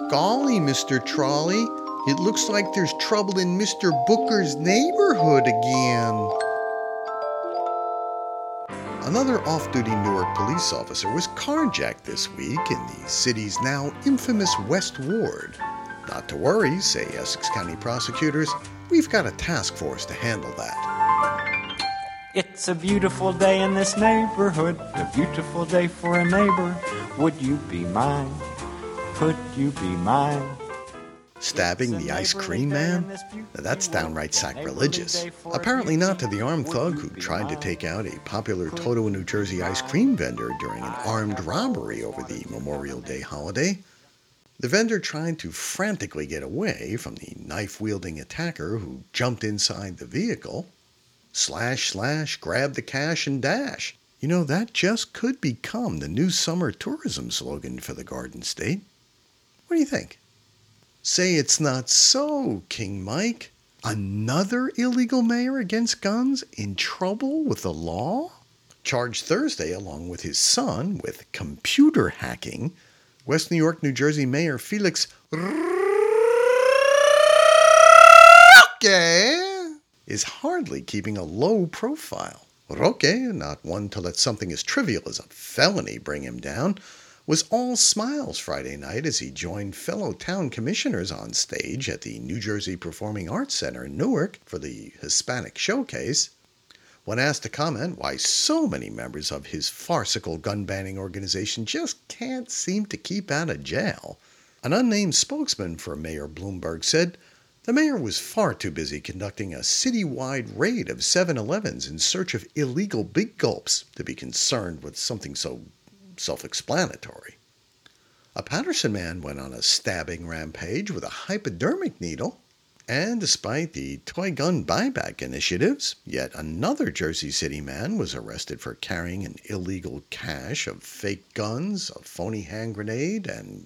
Golly, Mr. Trolley, it looks like there's trouble in Mr. Booker's neighborhood again. Another off-duty Newark police officer was carjacked this week in the city's now infamous West Ward. Not to worry, say Essex County prosecutors, we've got a task force to handle that. It's a beautiful day in this neighborhood, a beautiful day for a neighbor. Would you be mine? Could you be mine? Stabbing the ice cream man? Now that's downright sacrilegious. Apparently not to the armed thug who tried to take out a popular Toto, New Jersey ice cream vendor during an armed robbery over the Memorial Day holiday. The vendor tried to frantically get away from the knife-wielding attacker who jumped inside the vehicle. Slash, slash, grab the cash and dash. You know, that just could become the new summer tourism slogan for the Garden State. What do you think? Say it's not so, King Mike. Another illegal mayor against guns in trouble with the law? Charged Thursday along with his son with computer hacking, West New York, New Jersey Mayor Felix Roque is hardly keeping a low profile. Roque, not one to let something as trivial as a felony bring him down, was all smiles Friday night as he joined fellow town commissioners on stage at the New Jersey Performing Arts Center in Newark for the Hispanic Showcase. When asked to comment why so many members of his farcical gun-banning organization just can't seem to keep out of jail, an unnamed spokesman for Mayor Bloomberg said the mayor was far too busy conducting a citywide raid of 7-Elevens in search of illegal big gulps to be concerned with something so self-explanatory. A Patterson man went on a stabbing rampage with a hypodermic needle, and despite the toy gun buyback initiatives, yet another Jersey City man was arrested for carrying an illegal cache of fake guns, a phony hand grenade, and,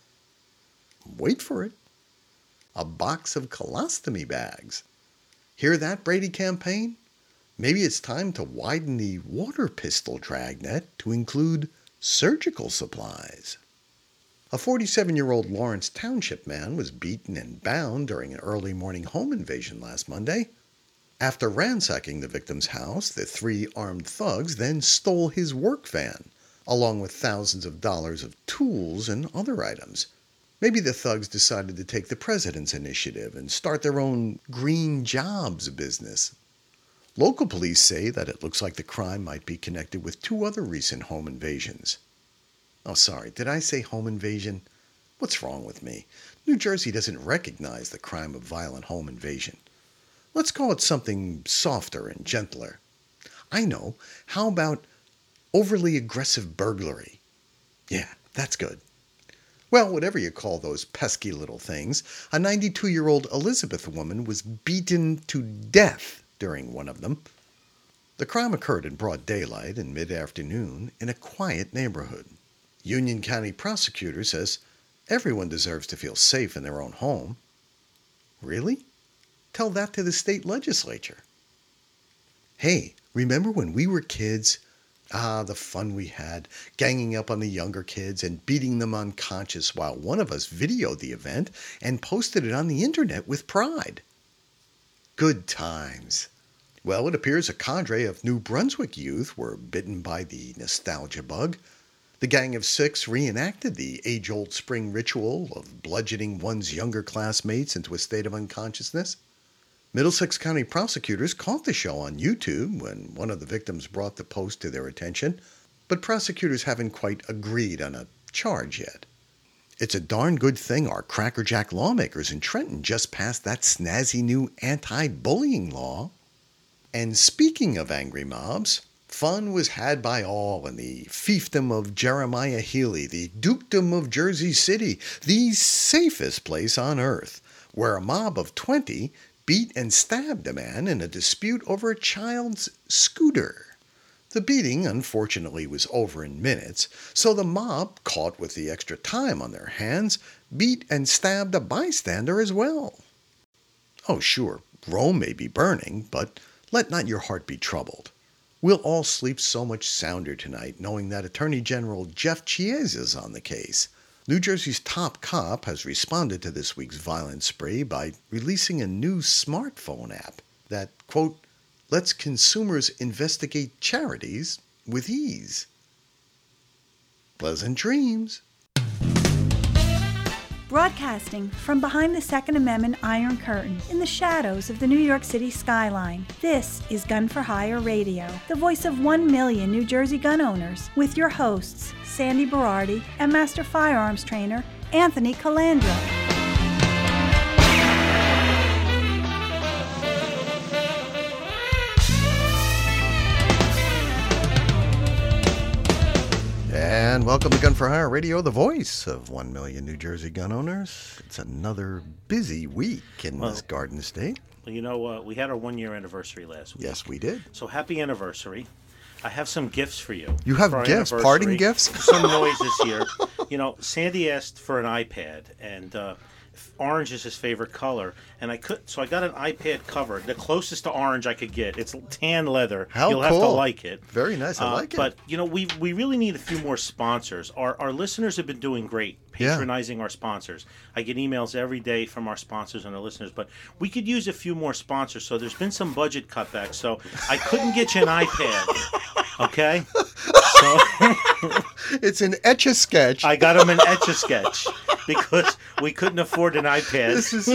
wait for it, a box of colostomy bags. Hear that, Brady campaign? Maybe it's time to widen the water pistol dragnet to include surgical supplies. A 47-year-old Lawrence Township man was beaten and bound during an early morning home invasion last Monday. After ransacking the victim's house, the three armed thugs then stole his work van, along with thousands of dollars of tools and other items. Maybe the thugs decided to take the president's initiative and start their own green jobs business. Local police say that it looks like the crime might be connected with two other recent home invasions. Oh, sorry, did I say home invasion? What's wrong with me? New Jersey doesn't recognize the crime of violent home invasion. Let's call it something softer and gentler. I know. How about overly aggressive burglary? Yeah, that's good. Well, whatever you call those pesky little things, a 92-year-old Elizabeth woman was beaten to death during one of them. The crime occurred in broad daylight in mid-afternoon in a quiet neighborhood. Union County prosecutor says everyone deserves to feel safe in their own home. Really? Tell that to the state legislature. Hey, remember when we were kids? The fun we had, ganging up on the younger kids and beating them unconscious while one of us videoed the event and posted it on the internet with pride. Good times. Well, it appears a cadre of New Brunswick youth were bitten by the nostalgia bug. The gang of six reenacted the age-old spring ritual of bludgeoning one's younger classmates into a state of unconsciousness. Middlesex County prosecutors caught the show on YouTube when one of the victims brought the post to their attention, but prosecutors haven't quite agreed on a charge yet. It's a darn good thing our crackerjack lawmakers in Trenton just passed that snazzy new anti-bullying law. And speaking of angry mobs, fun was had by all in the fiefdom of Jeremiah Healy, the dukedom of Jersey City, the safest place on earth, where a mob of 20 beat and stabbed a man in a dispute over a child's scooter. The beating, unfortunately, was over in minutes, so the mob, caught with the extra time on their hands, beat and stabbed a bystander as well. Oh, sure, Rome may be burning, but let not your heart be troubled. We'll all sleep so much sounder tonight knowing that Attorney General Jeff Chiesa is on the case. New Jersey's top cop has responded to this week's violent spree by releasing a new smartphone app that, quote, lets consumers investigate charities with ease. Pleasant dreams. Broadcasting from behind the Second Amendment Iron Curtain in the shadows of the New York City skyline, this is Gun for Hire Radio, the voice of 1 million New Jersey gun owners, with your hosts, Sandy Berardi and Master Firearms Trainer Anthony Calandra. And welcome to Gun for Hire Radio, the voice of 1 million New Jersey gun owners. It's another busy week in this Garden State. Well, you know, we had our 1-year anniversary last week. Yes, we did. So happy anniversary. I have some gifts for you. You have gifts? Parting gifts? Some noises here. You know, Sandy asked for an iPad, and orange is his favorite color, and I got an iPad cover, the closest to orange I could get. It's tan leather. How You'll cool. have to like it. Very nice. I like it. But you know, we really need a few more sponsors. Our listeners have been doing great, patronizing our sponsors. I get emails every day from our sponsors and our listeners, but we could use a few more sponsors. So there's been some budget cutbacks. So I couldn't get you an iPad. Okay. So it's an Etch-a-Sketch. I got him an Etch-a-Sketch because we couldn't afford an iPad. This is.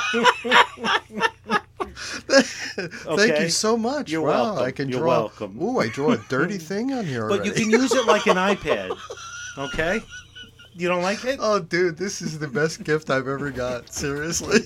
Thank you so much. You're wow, welcome. I can You're draw. welcome. Ooh, I draw a dirty thing on here already. But you can use it like an iPad. Okay? You don't like it? Oh, dude, this is the best gift I've ever got. Seriously.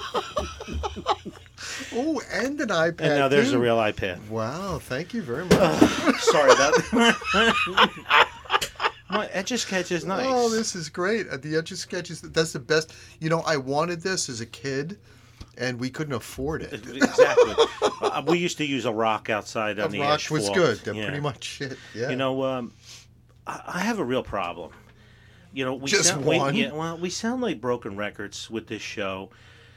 Oh, and an iPad. And now there's too. a real iPad. Wow, thank you very much. Sorry about that. My Etch-a-Sketch is nice. Oh, this is great. The Etch-a-Sketch that's the best. You know, I wanted this as a kid, and we couldn't afford it. Exactly. We used to use a rock outside on the rock asphalt. was good. That Yeah. pretty much it. Yeah. You know, I have a real problem. You know, we Just sound, one? we sound like broken records with this show.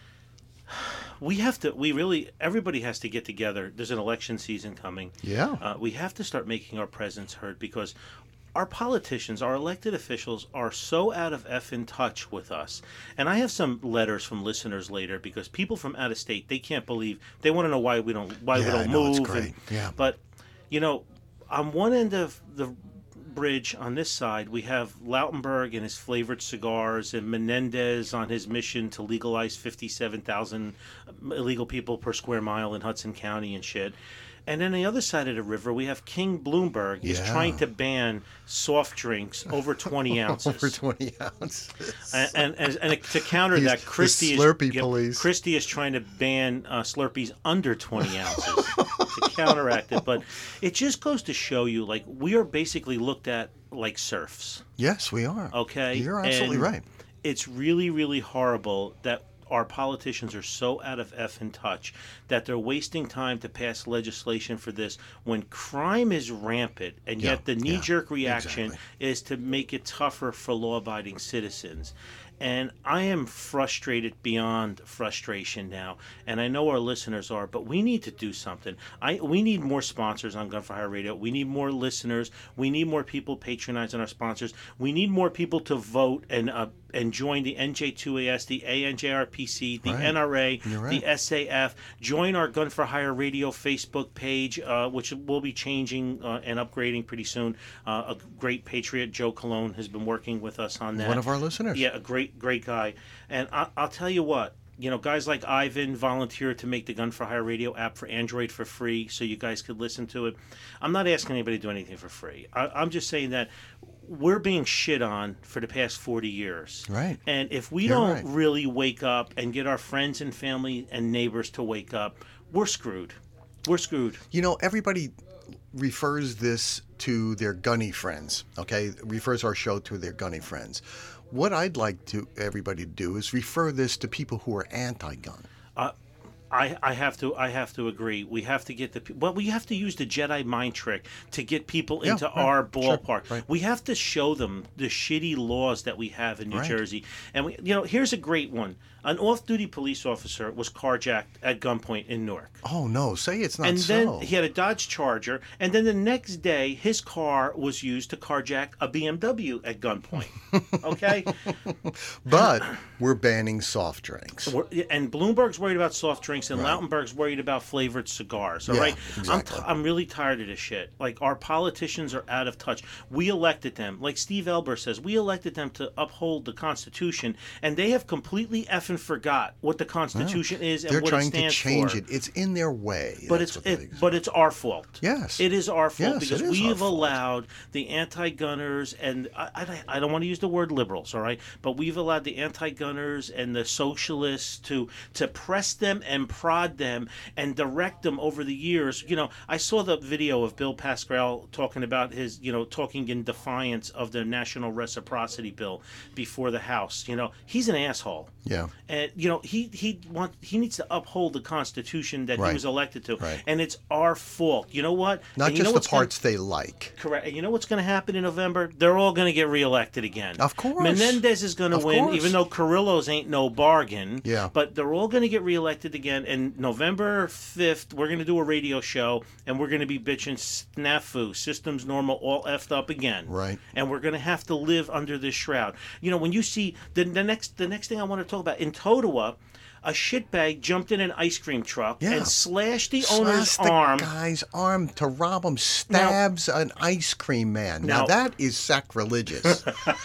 Everybody has to get together. There's an election season coming. Yeah. We have to start making our presence heard because our politicians, our elected officials are so out of effing touch with us. And I have some letters from listeners later because people from out of state, they can't believe, they want to know why we don't move. It's great. Yeah. But, you know, on one end of the bridge on this side, we have Lautenberg and his flavored cigars and Menendez on his mission to legalize 57,000 illegal people per square mile in Hudson County and shit. And then the other side of the river, we have King Bloomberg is trying to ban soft drinks over 20 ounces. Over 20 ounces. And to counter that, Christie is trying to ban Slurpees under 20 ounces to counteract it. But it just goes to show you, like, we are basically looked at like serfs. Yes, we are. Okay? You're absolutely right. It's really, really horrible that our politicians are so out of effing touch that they're wasting time to pass legislation for this when crime is rampant, and yet the knee-jerk reaction is to make it tougher for law-abiding citizens. And I am frustrated beyond frustration now, and I know our listeners are, but we need to do something. We need more sponsors on Gun for Hire Radio. We need more listeners. We need more people patronizing our sponsors. We need more people to vote and join the NJ2AS, the ANJRPC, the NRA, the SAF. Join our Gun for Hire Radio Facebook page, which will be changing and upgrading pretty soon. A great patriot, Joe Colon, has been working with us on that. One of our listeners. Yeah, a great guy. And I'll tell you what, you know, guys like Ivan volunteered to make the Gun for Hire Radio app for Android for free so you guys could listen to it. I'm not asking anybody to do anything for free. I'm just saying that we're being shit on for the past 40 years. Right. And if we don't really wake up and get our friends and family and neighbors to wake up, we're screwed. We're screwed. You know, everybody refers this to their gunny friends, okay? Refers our show to their gunny friends. What I'd like everybody to do is refer this to people who are anti-gun. I have to agree. We have to get we have to use the Jedi mind trick to get people into our ballpark. Sure, right. We have to show them the shitty laws that we have in New Jersey. And here's a great one. An off-duty police officer was carjacked at gunpoint in Newark. Oh no, say it's not and so. then he had a Dodge Charger, and then the next day his car was used to carjack a BMW at gunpoint. Okay? But we're banning soft drinks. And Bloomberg's worried about soft drinks, and Lautenberg's worried about flavored cigars. All right? Exactly. I'm really tired of this shit. Like, our politicians are out of touch. We elected them. Like Steve Elber says, we elected them to uphold the Constitution, and they have completely effing forgot what the Constitution is and what it stands for. They're trying to change it. It's in their way. But it's our fault. Yes. It is our fault because we've fault. allowed the anti-gunners and I don't want to use the word liberals, all right? But we've allowed the anti-gunners and the socialists to press them and prod them and direct them over the years. I saw the video of Bill Pascrell talking about his, talking in defiance of the national reciprocity bill before the House. He's an asshole. Yeah. And he needs to uphold the Constitution that he was elected to, and it's our fault. You know what? Not just the parts they like. Correct. And you know what's going to happen in November? They're all going to get reelected again. Of course. Menendez is going to win, even though Carrillo's ain't no bargain. Yeah. But they're all going to get reelected again. And November 5th, we're going to do a radio show, and we're going to be bitching snafu, systems normal, all effed up again. Right. And we're going to have to live under this shroud. When you see the next thing I want to talk about in Totowa, a shitbag jumped in an ice cream truck and slashed the owner's arm. The guy's arm to rob him, stabs an ice cream man. Now that is sacrilegious.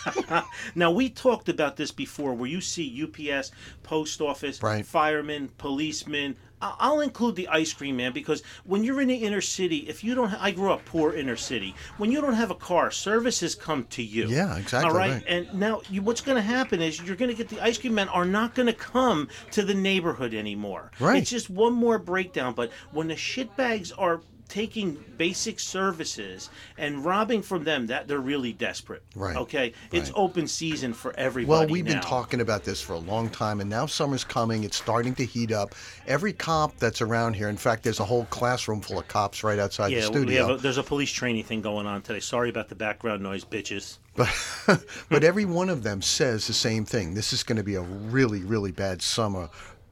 Now, we talked about this before, where you see UPS, post office, firemen, policemen. I'll include the ice cream man because when you're in the inner city, if you don't, I grew up poor inner city. When you don't have a car, services come to you. Yeah, exactly. All right. And now what's going to happen is you're going to get the ice cream men are not going to come to the neighborhood anymore. Right. It's just one more breakdown. But when the shitbags are taking basic services and robbing from them, that they're really desperate. Right. Okay. It's open season for everybody. Well, we've been talking about this for a long time, and now summer's coming. It's starting to heat up. Every cop that's around here, in fact, there's a whole classroom full of cops right outside the studio. There's a police training thing going on today. Sorry about the background noise, bitches. But every one of them says the same thing. This is going to be a really, really bad summer.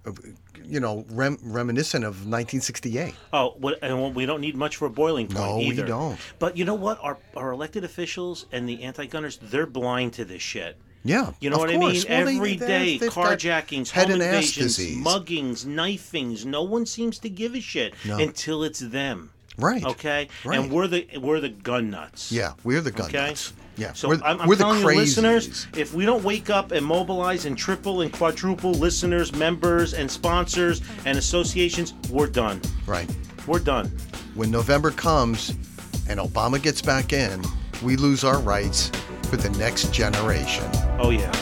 Reminiscent of 1968. Oh, and we don't need much for a boiling point either. No, we don't. But you know what? Our elected officials and the anti-gunners, they're blind to this shit. Yeah, you know what course. I mean? Every day, carjackings, home invasions, disease. Muggings, knifings. No one seems to give a shit until it's them. Right. Okay. Right. And we're the gun nuts. Yeah, we're the gun nuts. Yeah. So I'm telling you, listeners, if we don't wake up and mobilize and triple and quadruple listeners, members, and sponsors and associations, we're done. Right. We're done. When November comes and Obama gets back in, we lose our rights for the next generation. Oh, yeah.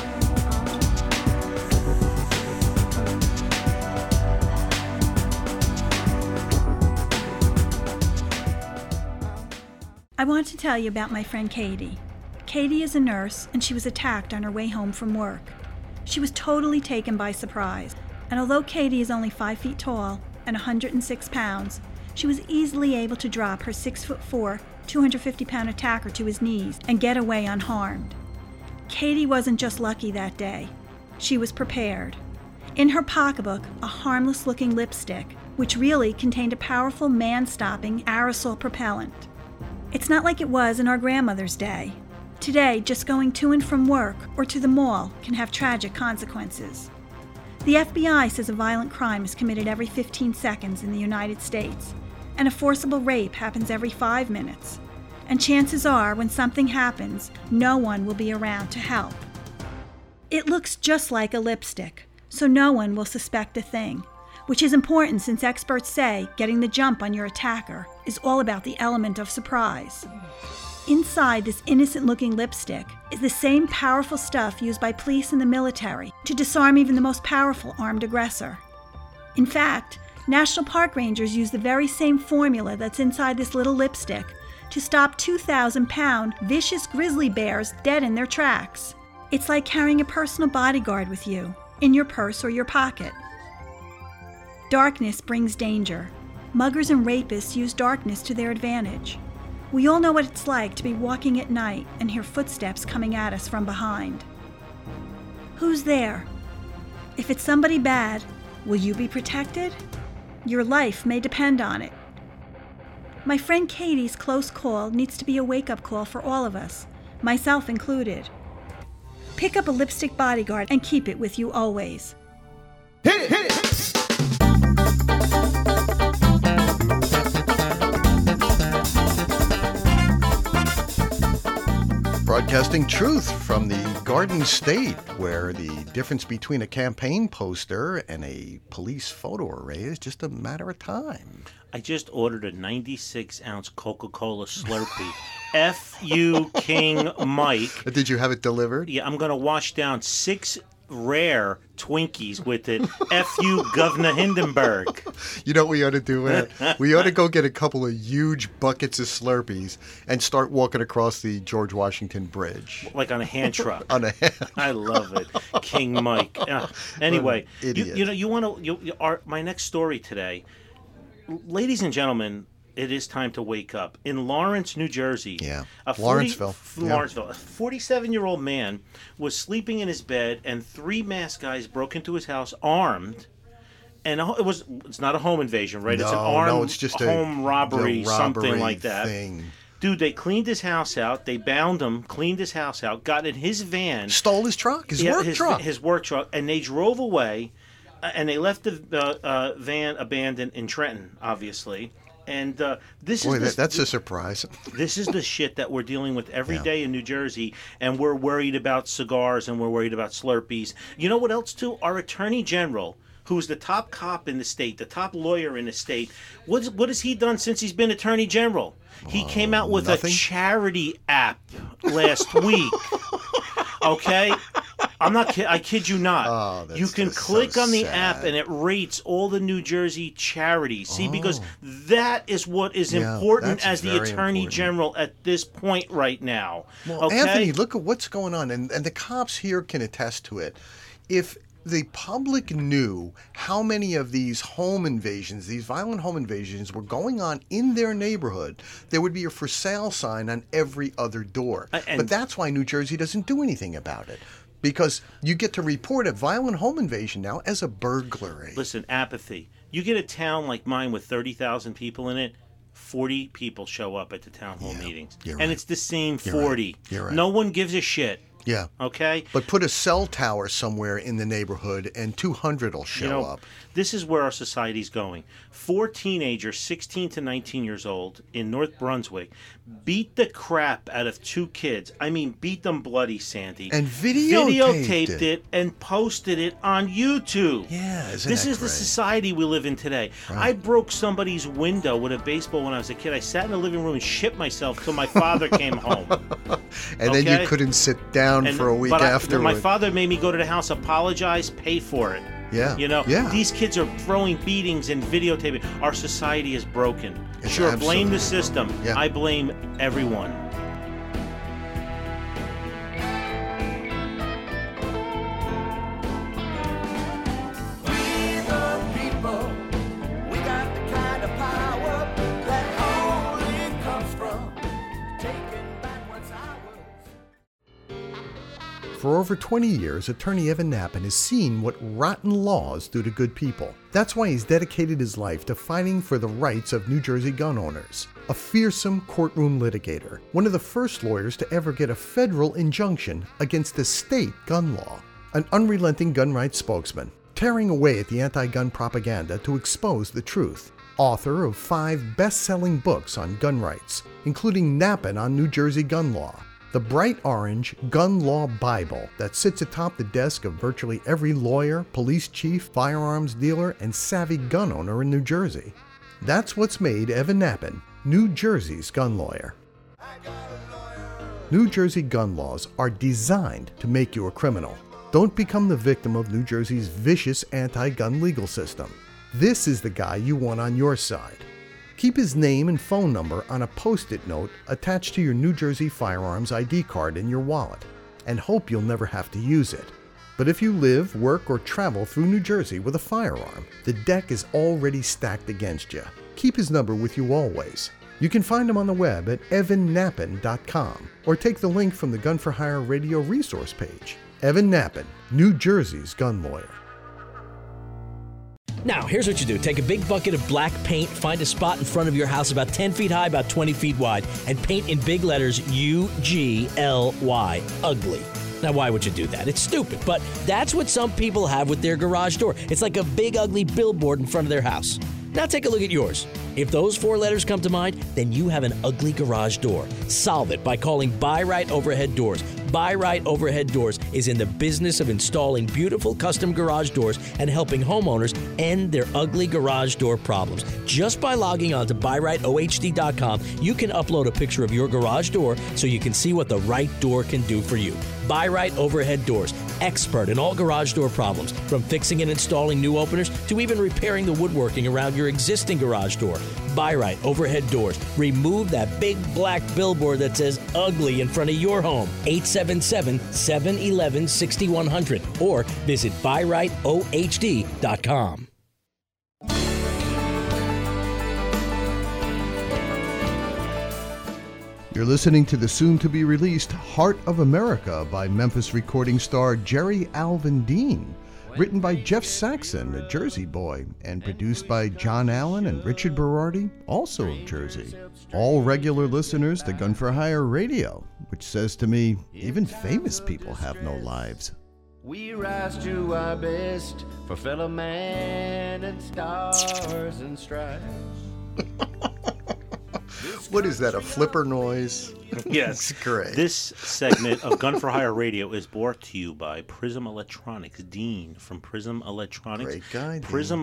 I want to tell you about my friend Katie. Katie is a nurse, and she was attacked on her way home from work. She was totally taken by surprise, and although Katie is only 5 feet tall and 106 pounds, she was easily able to drop her 6'4", 250-pound attacker to his knees and get away unharmed. Katie wasn't just lucky that day. She was prepared. In her pocketbook, a harmless-looking lipstick, which really contained a powerful man-stopping aerosol propellant. It's not like it was in our grandmother's day. Today, just going to and from work or to the mall can have tragic consequences. The FBI says a violent crime is committed every 15 seconds in the United States, and a forcible rape happens every 5 minutes. And chances are, when something happens, no one will be around to help. It looks just like a lipstick, so no one will suspect a thing, which is important since experts say getting the jump on your attacker is all about the element of surprise. Inside this innocent-looking lipstick is the same powerful stuff used by police and the military to disarm even the most powerful armed aggressor. In fact, National Park Rangers use the very same formula that's inside this little lipstick to stop 2,000-pound vicious grizzly bears dead in their tracks. It's like carrying a personal bodyguard with you, in your purse or your pocket. Darkness brings danger. Muggers and rapists use darkness to their advantage. We all know what it's like to be walking at night and hear footsteps coming at us from behind. Who's there? If it's somebody bad, will you be protected? Your life may depend on it. My friend Katie's close call needs to be a wake-up call for all of us, myself included. Pick up a lipstick bodyguard and keep it with you always. Hit it! Hit it! Broadcasting truth from the Garden State, where the difference between a campaign poster and a police photo array is just a matter of time. I just ordered a 96-ounce Coca-Cola Slurpee. F you, King Mike. Did you have it delivered? Yeah, I'm going to wash down 6 rare Twinkies with it. F you, Governor Hindenburg. You know what we ought to do, Ed? We ought to go get a couple of huge buckets of Slurpees and start walking across the George Washington Bridge. Like on a hand truck. I love it. King Mike. Anyway, idiot. My next story today, ladies and gentlemen, it is time to wake up. In Lawrence, New Jersey, Lawrenceville, a 47-year-old man was sleeping in his bed, and 3 masked guys broke into his house armed. And it's not a home invasion, right? It's an armed it's just home robbery, something like that. Thing. Dude, they cleaned his house out. They bound him, cleaned his house out, got in his van. Stole his truck, his work truck, and they drove away. And they left the van abandoned in Trenton, obviously. And that's a surprise. This is the shit that we're dealing with every day in New Jersey, and we're worried about cigars and we're worried about Slurpees. You know what else, too? Our Attorney General, who's the top cop in the state, the top lawyer in the state, what has he done since he's been Attorney General? He came out with nothing. A charity app last week. Okay? I'm not kidding. I kid you not. You can click on the app and it rates all the New Jersey charities. See, because that is what is important as the Attorney General at this point right now. Well, okay? Anthony, look at what's going on, and the cops here can attest to it. If the public knew how many of these home invasions, these violent home invasions, were going on in their neighborhood, there would be a for sale sign on every other door. But that's why New Jersey doesn't do anything about it. Because you get to report a violent home invasion now as a burglary. Listen, apathy. You get a town like mine with 30,000 people in it, 40 people show up at the town hall meetings. Right. And it's the same 40. You're right. No one gives a shit. Yeah. Okay? But put a cell tower somewhere in the neighborhood and 200 will show up. This is where our society's going. 4 teenagers, 16 to 19 years old, in North Brunswick, beat the crap out of 2 kids. I mean, beat them bloody, Sandy. And videotaped it and posted it on YouTube. Yeah, This is the society we live in today. Right. I broke somebody's window with a baseball when I was a kid. I sat in the living room and shit myself till my father came home. And then you couldn't sit down for a week afterward. My father made me go to the house, apologize, pay for it. Yeah. These kids are throwing beatings and videotaping. Our society is broken. It's blame the system. Yeah. I blame everyone. For over 20 years, Attorney Evan Nappen has seen what rotten laws do to good people. That's why he's dedicated his life to fighting for the rights of New Jersey gun owners. A fearsome courtroom litigator, one of the first lawyers to ever get a federal injunction against a state gun law. An unrelenting gun rights spokesman, tearing away at the anti-gun propaganda to expose the truth. Author of 5 best-selling books on gun rights, including Nappen on New Jersey gun law, the bright orange Gun Law Bible that sits atop the desk of virtually every lawyer, police chief, firearms dealer, and savvy gun owner in New Jersey. That's what's made Evan Nappen New Jersey's gun lawyer. New Jersey gun laws are designed to make you a criminal. Don't become the victim of New Jersey's vicious anti-gun legal system. This is the guy you want on your side. Keep his name and phone number on a Post-it note attached to your New Jersey firearms ID card in your wallet, and hope you'll never have to use it. But if you live, work, or travel through New Jersey with a firearm, the deck is already stacked against you. Keep his number with you always. You can find him on the web at evannappen.com or take the link from the Gun for Hire radio resource page. Evan Nappen, New Jersey's gun lawyer. Now, here's what you do. Take a big bucket of black paint, find a spot in front of your house about 10 feet high, about 20 feet wide, and paint in big letters UGLY, ugly. Now, why would you do that? It's stupid, but that's what some people have with their garage door. It's like a big, ugly billboard in front of their house. Now take a look at yours. If those 4 letters come to mind, then you have an ugly garage door. Solve it by calling Buy Right Overhead Doors. Buy Right Overhead Doors is in the business of installing beautiful custom garage doors and helping homeowners end their ugly garage door problems. Just by logging on to BuyRightOHD.com, you can upload a picture of your garage door so you can see what the right door can do for you. Buy Right Overhead Doors, expert in all garage door problems, from fixing and installing new openers to even repairing the woodworking around your existing garage door. Buy Right Overhead Doors. Remove that big black billboard that says ugly in front of your home. 877-711-6100 or visit BuyRightOHD.com. You're listening to the soon-to-be-released Heart of America by Memphis recording star Jerry Alvin Dean, written by Jeff Saxon, a Jersey boy, and produced by John Allen and Richard Berardi, also of Jersey. All regular listeners to Gun for Hire Radio, which says to me, even famous people have no lives. We rise to our best for fellow man and stars and stripes. What is that, a flipper noise? Yes. It's great. This segment of Gun for Hire Radio is brought to you by Prism Electronics. Dean from Prism Electronics. Great guy, Dean.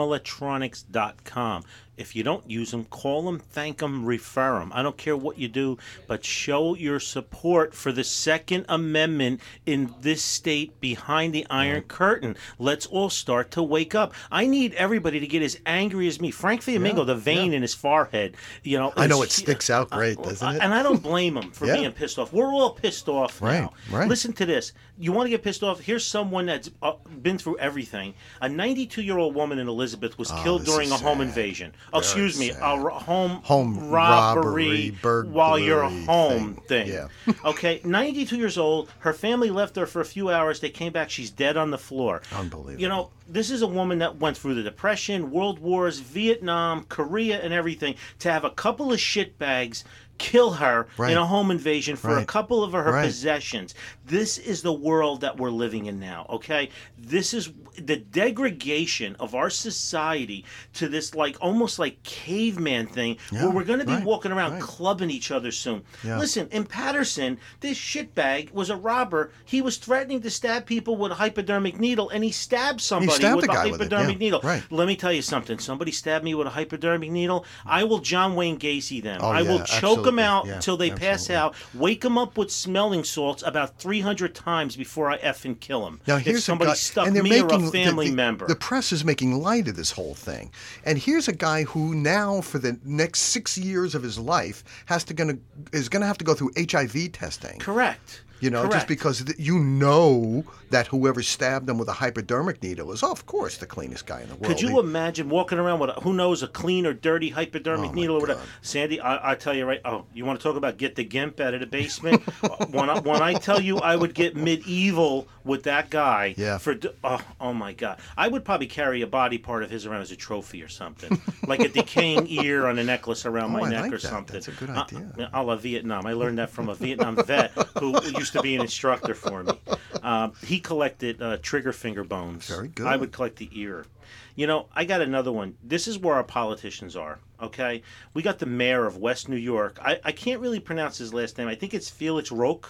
PrismElectronics.com. If you don't use them, call them, thank them, refer them. I don't care what you do, but show your support for the Second Amendment in this state behind the Iron Curtain. Let's all start to wake up. I need everybody to get as angry as me. Frank Fiamingo, the vein in his forehead, you know. I know it sticks out great, doesn't it? And I don't blame him for being pissed off. We're all pissed off now. Right. Listen to this. You want to get pissed off? Here's someone that's been through everything. A 92-year-old woman in Elizabeth was killed during a home invasion. Oh, excuse me, a home robbery while you're home thing. Yeah. Okay, 92 years old. Her family left her for a few hours. They came back. She's dead on the floor. Unbelievable. You know, this is a woman that went through the Depression, World Wars, Vietnam, Korea, and everything. To have a couple of shitbags kill her in a home invasion for a couple of her possessions. This is the world that we're living in now, okay? This is the degradation of our society to this almost like caveman thing where we're going to be walking around clubbing each other soon. Yeah. Listen, in Patterson, this shitbag was a robber. He was threatening to stab people with a hypodermic needle, and he stabbed somebody with a hypodermic needle. Right. Let me tell you something. Somebody stabbed me with a hypodermic needle, I will John Wayne Gacy them. I will choke them out until they pass out, wake them up with smelling salts about 300 times before I effing kill them. Now, here's if somebody stuck me or a family member. The press is making light of this whole thing. And here's a guy who now, for the next 6 years of his life, is going to have to go through HIV testing. Correct. You know, just because you know that whoever stabbed him with a hypodermic needle is, of course, the cleanest guy in the world. Could you imagine walking around with, a clean or dirty hypodermic needle or whatever? Sandy, I tell you you want to talk about get the gimp out of the basement? when I tell you I would get medieval with that guy. Yeah. Oh, my God. I would probably carry a body part of his around as a trophy or something. Like a decaying ear on a necklace around my neck or something. That's a good idea. A la Vietnam. I learned that from a Vietnam vet who used to be an instructor for me. He collected trigger finger bones. Very good. I would collect the ear. You know, I got another one. This is where our politicians are, okay? We got the mayor of West New York. I can't really pronounce his last name. I think it's Felix Roque.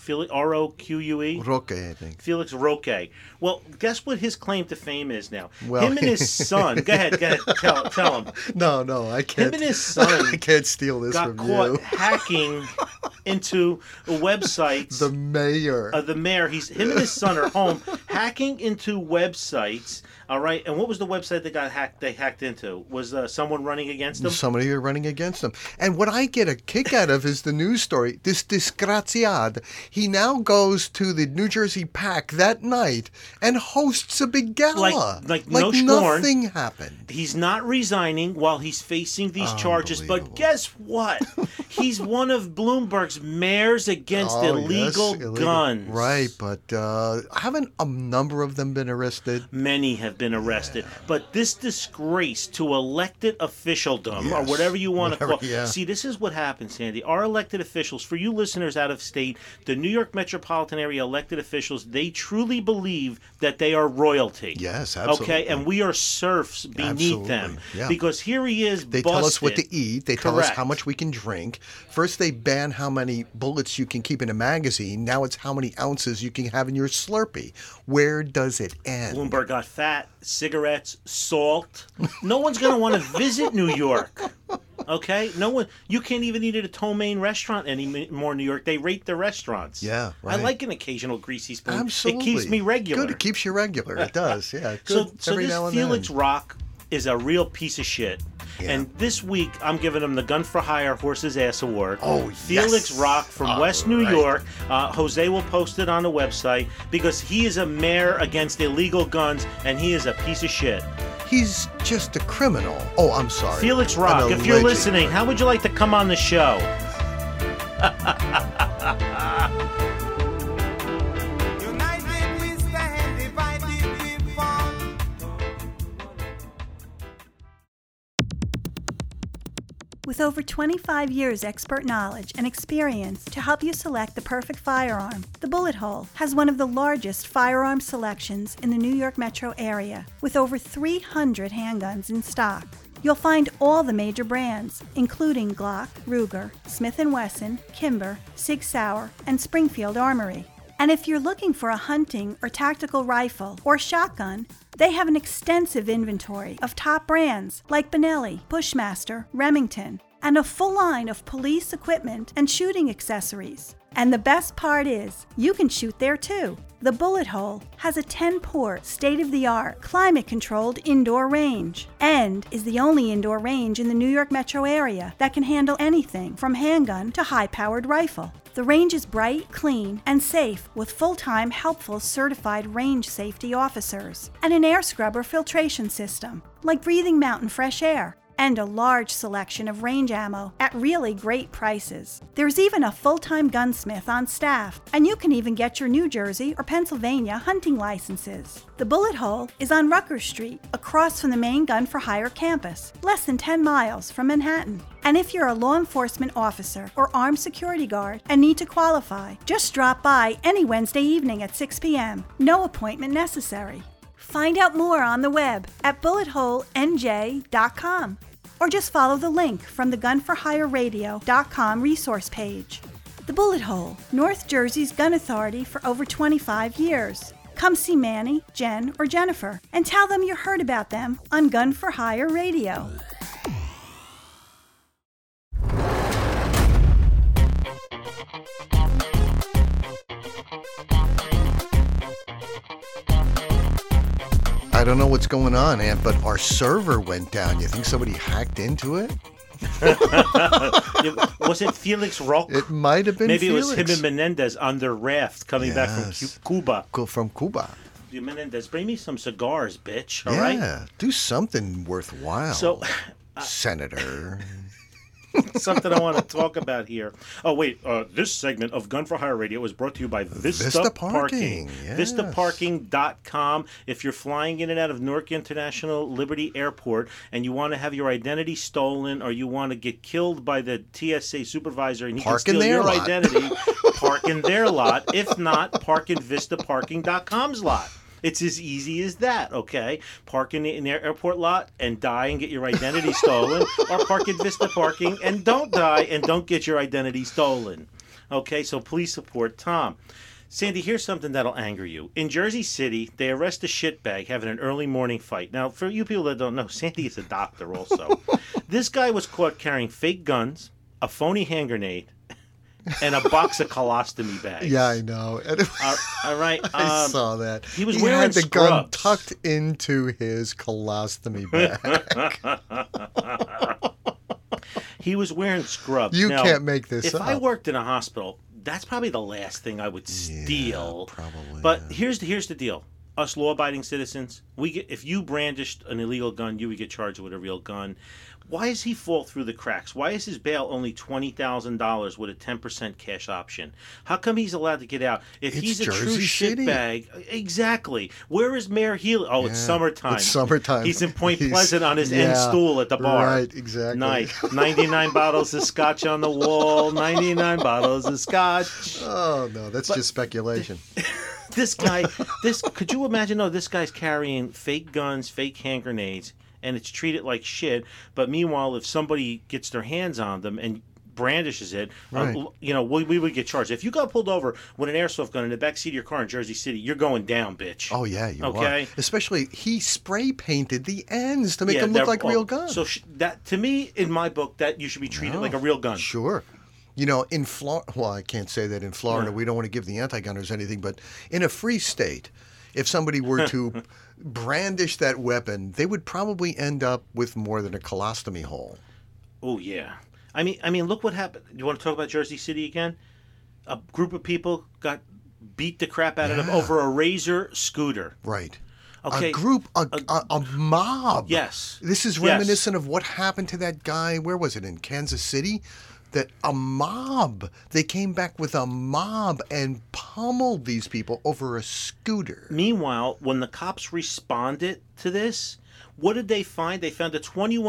R-O-Q-U-E? Roque, I think. Felix Roque. Well, guess what his claim to fame is now? Well, him and his son. Go ahead. Tell him. No, I can't. Him and his son I can't steal this from you. Got caught hacking into websites. The mayor. Him and his son are home hacking into websites All right, and what was the website that got hacked? They hacked into was someone running against them. Somebody running against them. And what I get a kick out of is the news story. This disgraziad, he now goes to the New Jersey PAC that night and hosts a big gala. Like no scorn. Nothing happened. He's not resigning while he's facing these charges. But guess what? He's one of Bloomberg's mayors against illegal guns. Right, but haven't a number of them been arrested? Many have been arrested. But this disgrace to elected officialdom, or whatever you want to call it. Yeah. See, this is what happens, Sandy. Our elected officials, for you listeners out of state, the New York metropolitan area elected officials, they truly believe that they are royalty. Yes, absolutely. Okay, and we are serfs beneath them. Yeah. Because here he is They busted. tell us what to eat. They tell us Correct. how much we can drink. First, they ban how many bullets you can keep in a magazine. Now it's how many ounces you can have in your Slurpee. Where does it end? Bloomberg got fat, cigarettes, salt. No one's going to want to visit New York. Okay? No one. You can't even eat at a Tomaine restaurant anymore in New York. They rate the restaurants. Yeah, right. I like an occasional greasy spoon. Absolutely. It keeps me regular. Good, it keeps you regular. It does, yeah. So Good every this now and Felix then. Rock is a real piece of shit. Yeah. And this week, I'm giving him the Gun for Hire Horse's Ass Award. Oh, Felix yes. Rock from All West New right. York. Jose will post it on the website because he is a mayor against illegal guns, and he is a piece of shit. He's just a criminal. Oh, I'm sorry. Felix Rock, An if you're alleged listening, how would you like to come on the show? United we stand, divided we fall. With over 25 years' expert knowledge and experience to help you select the perfect firearm, the Bullet Hole has one of the largest firearm selections in the New York metro area, with over 300 handguns in stock. You'll find all the major brands, including Glock, Ruger, Smith & Wesson, Kimber, Sig Sauer, and Springfield Armory. And if you're looking for a hunting or tactical rifle or shotgun, they have an extensive inventory of top brands like Benelli, Bushmaster, Remington, and a full line of police equipment and shooting accessories. And the best part is, you can shoot there too. The Bullet Hole has a 10-port, state-of-the-art, climate-controlled indoor range and is the only indoor range in the New York metro area that can handle anything from handgun to high-powered rifle. The range is bright, clean, and safe with full-time, helpful, certified range safety officers and an air scrubber filtration system, like breathing mountain fresh air, and a large selection of range ammo at really great prices. There's even a full-time gunsmith on staff, and you can even get your New Jersey or Pennsylvania hunting licenses. The Bullet Hole is on Rutgers Street, across from the main Gun for Hire campus, less than 10 miles from Manhattan. And if you're a law enforcement officer or armed security guard and need to qualify, just drop by any Wednesday evening at 6 p.m. No appointment necessary. Find out more on the web at bulletholenj.com or just follow the link from the gunforhireradio.com resource page. The Bullet Hole, North Jersey's gun authority for over 25 years. Come see Manny, Jen, or Jennifer and tell them you heard about them on Gun for Hire Radio. I don't know what's going on, Ant, but our server went down. You think somebody hacked into it? Was it Felix Rock? It might have been Maybe Felix. it was him and Menendez on their raft coming back from Yes. Cuba. From Cuba. Menendez, bring me some cigars, bitch. All right? Yeah, do something worthwhile. So, Senator. something I want to talk about here. Oh, wait. This segment of Gun for Hire Radio is brought to you by Vista Parking, yes. VistaParking.com. If you're flying in and out of Newark International Liberty Airport and you want to have your identity stolen or you want to get killed by the TSA supervisor and he Park can in steal their your lot. identity, park in their lot. If not, park in VistaParking.com's lot. It's as easy as that, okay? Park in the airport lot and die and get your identity stolen, or park at Vista Parking and don't die and don't get your identity stolen. Okay, so please support Tom. Sandy, here's something that'll anger you. In Jersey City, they arrest a shitbag having an early morning fight. Now, for you people that don't know, Sandy is a doctor also. This guy was caught carrying fake guns, a phony hand grenade, and a box of colostomy bags. Yeah, I know. All right. I saw that. He was he wearing had the gun scrubs. tucked into his colostomy bag. He was wearing scrubs. You Now, can't make this if up. I worked in a hospital, that's probably the last thing I would steal. probably, But yeah. here's the deal. Us law-abiding citizens, if you brandished an illegal gun, you would get charged with a real gun. Why does he fall through the cracks? Why is his bail only $20,000 with a 10% cash option? How come he's allowed to get out? If It's he's a true Jersey City. shitbag, exactly. Where is Mayor Healy? Oh, it's summertime. It's summertime. He's in Point Pleasant on his end stool at the bar. Right, exactly. Nice. 99 bottles of scotch on the wall. 99 bottles of scotch. Oh, no, that's just speculation. This guy, could you imagine? No, this guy's carrying fake guns, fake hand grenades, and it's treated like shit. But meanwhile, if somebody gets their hands on them and brandishes it, Right. We would get charged. If you got pulled over with an airsoft gun in the backseat of your car in Jersey City, you're going down, bitch. Oh, yeah, you Okay. are. Especially, he spray painted the ends to make them look like real guns. So that, to me, in my book, that you should be treated like a real gun. Sure. You know, in Florida, well, I can't say that in Florida. Yeah. We don't want to give the anti-gunners anything, but in a free state, if somebody were to brandish that weapon, they would probably end up with more than a colostomy hole. Oh yeah. I mean, look what happened. You want to talk about Jersey City again? A group of people got beat the crap out of them over a Razor scooter. Right. Okay. A group, a mob. Yes. This is reminiscent of what happened to that guy, where was it, in Kansas City? That a mob, they came back with a mob and pummeled these people over a scooter. Meanwhile, when the cops responded to this, what did they find? They found a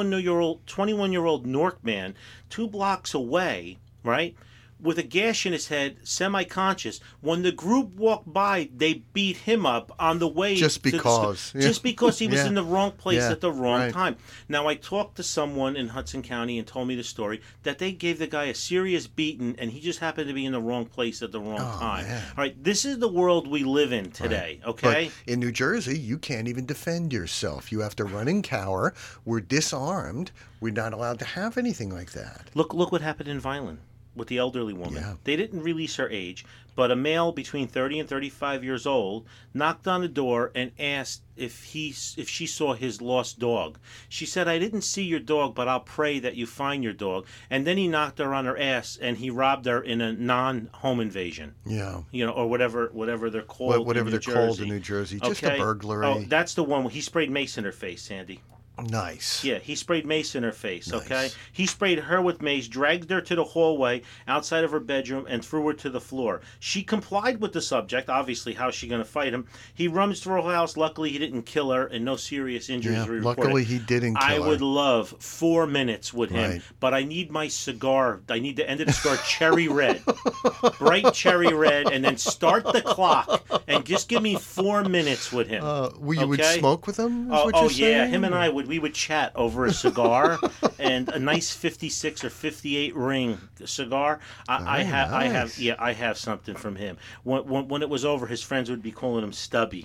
21-year-old Newark man 2 blocks away, right, with a gash in his head, semi-conscious. When the group walked by, they beat him up on the way. Just because. Just because he was Yeah. in the wrong place Yeah, at the wrong right. time. Now, I talked to someone in Hudson County and told me the story that they gave the guy a serious beating, and he just happened to be in the wrong place at the wrong time. man. All right, this is the world we live in today, okay? But in New Jersey, you can't even defend yourself. You have to run and cower. We're disarmed. We're not allowed to have anything like that. Look what happened in Vineland with the elderly woman. Yeah. They didn't release her age, but a male between 30 and 35 years old knocked on the door and asked if she saw his lost dog. She said, "I didn't see your dog, but I'll pray that you find your dog." And then he knocked her on her ass and he robbed her in a non-home invasion. Yeah. You know, or whatever they're called. Whatever in New they're called Jersey. in New Jersey. Just a Okay? burglary. Oh, that's the one. He sprayed mace in her face, Sandy. Nice. Yeah, he sprayed mace in her face, Nice. okay? He sprayed her with mace, dragged her to the hallway outside of her bedroom, and threw her to the floor. She complied with the subject. Obviously, how's she going to fight him? He rummaged through her house. Luckily, he didn't kill her, and no serious injuries Yeah, were reported. luckily he didn't kill I her. would love 4 minutes with him, Right. but I need my cigar. I need the end of the cigar cherry red. Bright cherry red, and then start the clock, and just give me 4 minutes with him. You would okay? smoke with him? Is Oh, what oh you're yeah, saying? him and we would chat over a cigar and a nice 56 or 58 ring cigar. I have something from him. When it was over, his friends would be calling him Stubby.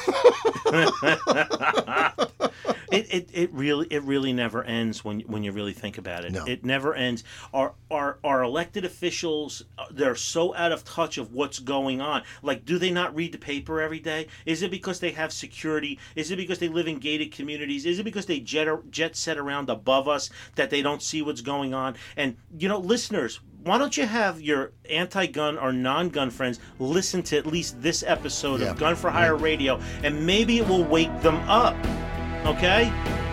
It really never ends when you really think about it. No. It never ends. Our elected officials, they're so out of touch of what's going on. Like, do they not read the paper every day? Is it because they have security? Is it because they live in gated communities? Is it because they jet set around above us that they don't see what's going on? And, listeners, why don't you have your anti-gun or non-gun friends listen to at least this episode of Gun for Hire Radio, and maybe it will wake them up. Okay?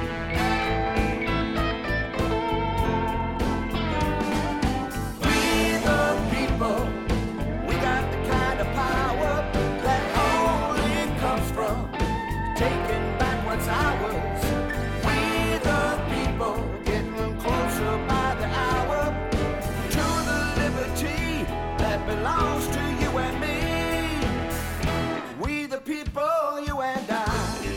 We the people, we got the kind of power that only comes from taking back what's ours. We the people, getting closer by the hour to the liberty that belongs to you and me. We the people, you and I.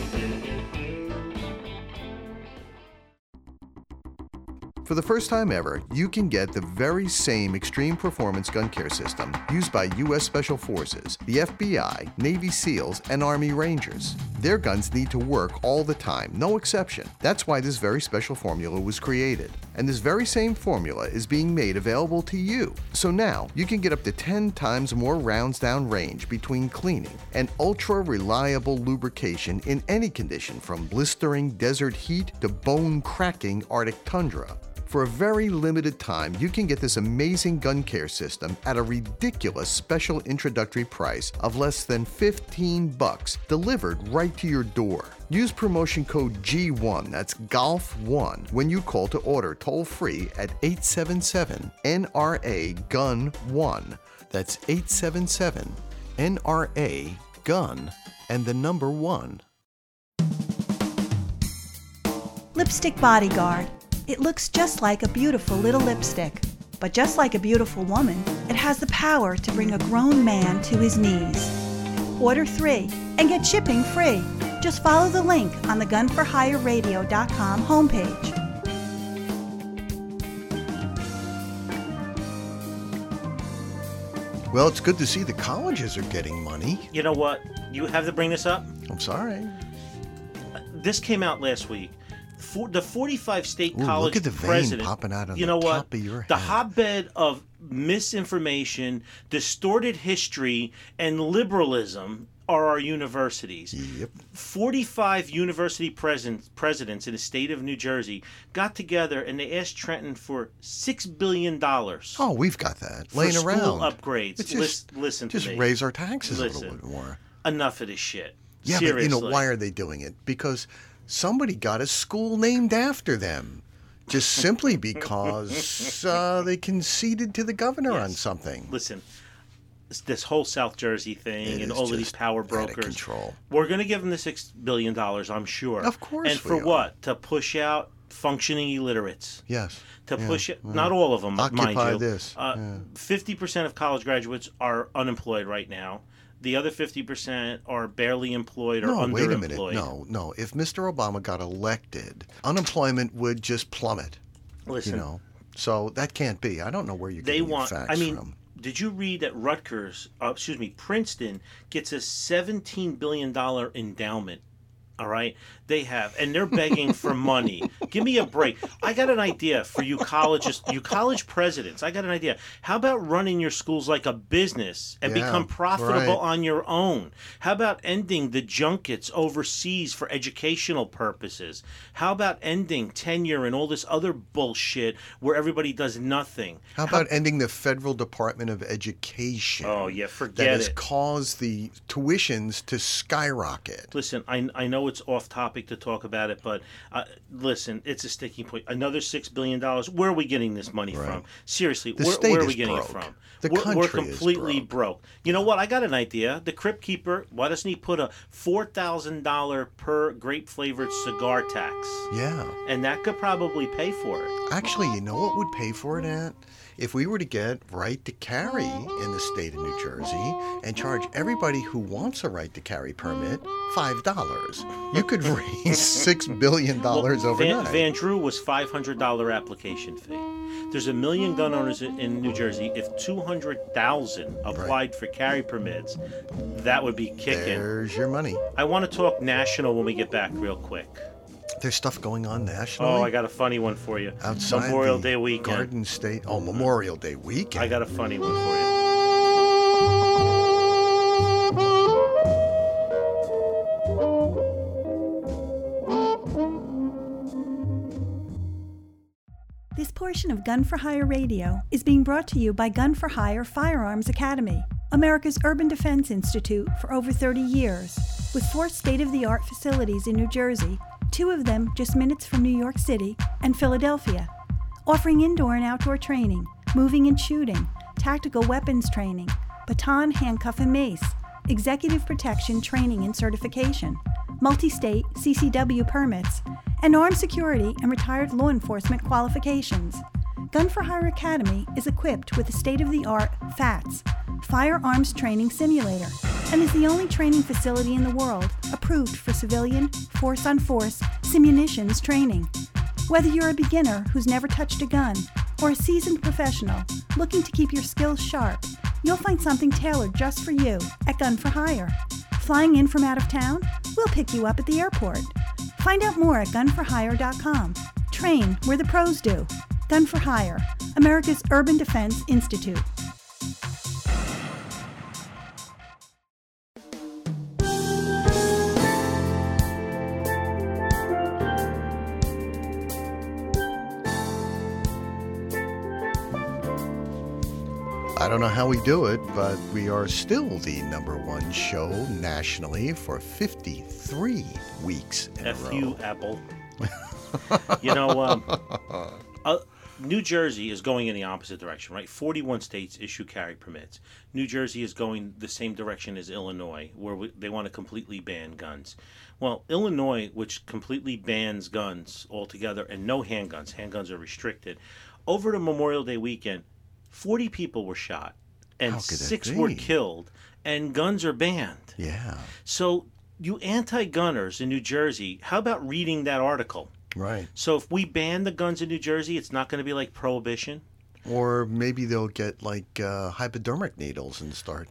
For the first time ever, you can get the very same extreme performance gun care system used by U.S. Special Forces, the FBI, Navy SEALs, and Army Rangers. Their guns need to work all the time, no exception. That's why this very special formula was created. And this very same formula is being made available to you. So now you can get up to 10 times more rounds down range between cleaning and ultra-reliable lubrication in any condition, from blistering desert heat to bone-cracking Arctic tundra. For a very limited time, you can get this amazing gun care system at a ridiculous special introductory price of less than $15, delivered right to your door. Use promotion code G1, that's GOLF1, when you call to order toll-free at 877-NRA-GUN-1. That's 877-NRA-GUN and the number 1. Lipstick Bodyguard. It looks just like a beautiful little lipstick. But just like a beautiful woman, it has the power to bring a grown man to his knees. Order 3 and get shipping free. Just follow the link on the gunforhireradio.com homepage. Well, it's good to see the colleges are getting money. You know what? You have to bring this up? I'm sorry. This came out last week. The 45 state Ooh, college look at the vein president, popping out on you know the what? top of your head. The hotbed of misinformation, distorted history, and liberalism are our universities. Yep. 45 university presidents in the state of New Jersey got together and they asked Trenton for $6 billion. Oh, we've got that for laying school around. upgrades. It's just, Listen to just me. raise our taxes Listen. a little bit more. Enough of this shit. Yeah, Seriously. but why are they doing it? Because somebody got a school named after them. Just simply because they conceded to the governor on something. Listen, this whole South Jersey thing and all of these power brokers. Out of control. We're going to give them the $6 billion, I'm sure. Of course. And for we are. what? To push out functioning illiterates. Yes. To push it, not all of them, mind Occupy you. this. 50% of college graduates are unemployed right now. The other 50% are barely employed or underemployed. No, wait a minute. No. If Mr. Obama got elected, unemployment would just plummet. Listen. You know, so that can't be. I don't know where you're getting your facts from. Did you read that Princeton gets a $17 billion endowment? All right, they have, and they're begging for money. Give me a break. I got an idea for you colleges, you college presidents. I got an idea. How about running your schools like a business and become profitable on your own? How about ending the junkets overseas for educational purposes? How about ending tenure and all this other bullshit where everybody does nothing? How about ending the Federal Department of Education? Oh, yeah, forget that has it. caused the tuitions to skyrocket. Listen, I know it's off topic to talk about it, but listen, it's a sticking point. Another $6 billion. Where are we getting this money from? Seriously, where are we getting it from? We're completely broke. You know what? I got an idea. The Crypt Keeper, why doesn't he put a $4,000 per grape-flavored cigar tax? Yeah. And that could probably pay for it. Actually, you know what would pay for it, Aunt? If we were to get right to carry in the state of New Jersey and charge everybody who wants a right to carry permit $5, you could raise $6 billion overnight. Van Drew was $500 application fee. There's 1 million gun owners in New Jersey. If 200,000 applied for carry permits, that would be kicking. There's your money. I want to talk national when we get back real quick. There's stuff going on nationally. Oh, I got a funny one for you. Outside Memorial the Day weekend. Garden State. Oh, Memorial Day weekend. I got a funny one for you. This portion of Gun for Hire Radio is being brought to you by Gun for Hire Firearms Academy, America's Urban Defense Institute for over 30 years, with 4 state-of-the-art facilities in New Jersey, 2 of them just minutes from New York City and Philadelphia, offering indoor and outdoor training, moving and shooting, tactical weapons training, baton, handcuff, and mace, executive protection training and certification, multi-state CCW permits, and armed security and retired law enforcement qualifications. Gun for Hire Academy is equipped with a state-of-the-art FATS, Firearms Training Simulator, and is the only training facility in the world approved for civilian, force-on-force, simunitions training. Whether you're a beginner who's never touched a gun or a seasoned professional looking to keep your skills sharp, you'll find something tailored just for you at Gun for Hire. Flying in from out of town? We'll pick you up at the airport. Find out more at gunforhire.com. Train where the pros do. Gun for Hire, America's Urban Defense Institute. I don't know how we do it, but we are still the #1 show nationally for 53 weeks in a row. F you, Apple. New Jersey is going in the opposite direction, right? 41 states issue carry permits. New Jersey is going the same direction as Illinois, where they want to completely ban guns. Well, Illinois, which completely bans guns altogether and no handguns, handguns are restricted, over the Memorial Day weekend, 40 people were shot and 6 were killed, and guns are banned. Yeah. So you anti-gunners in New Jersey, how about reading that article? Right. So if we ban the guns in New Jersey, it's not going to be like prohibition? Or maybe they'll get like hypodermic needles and start.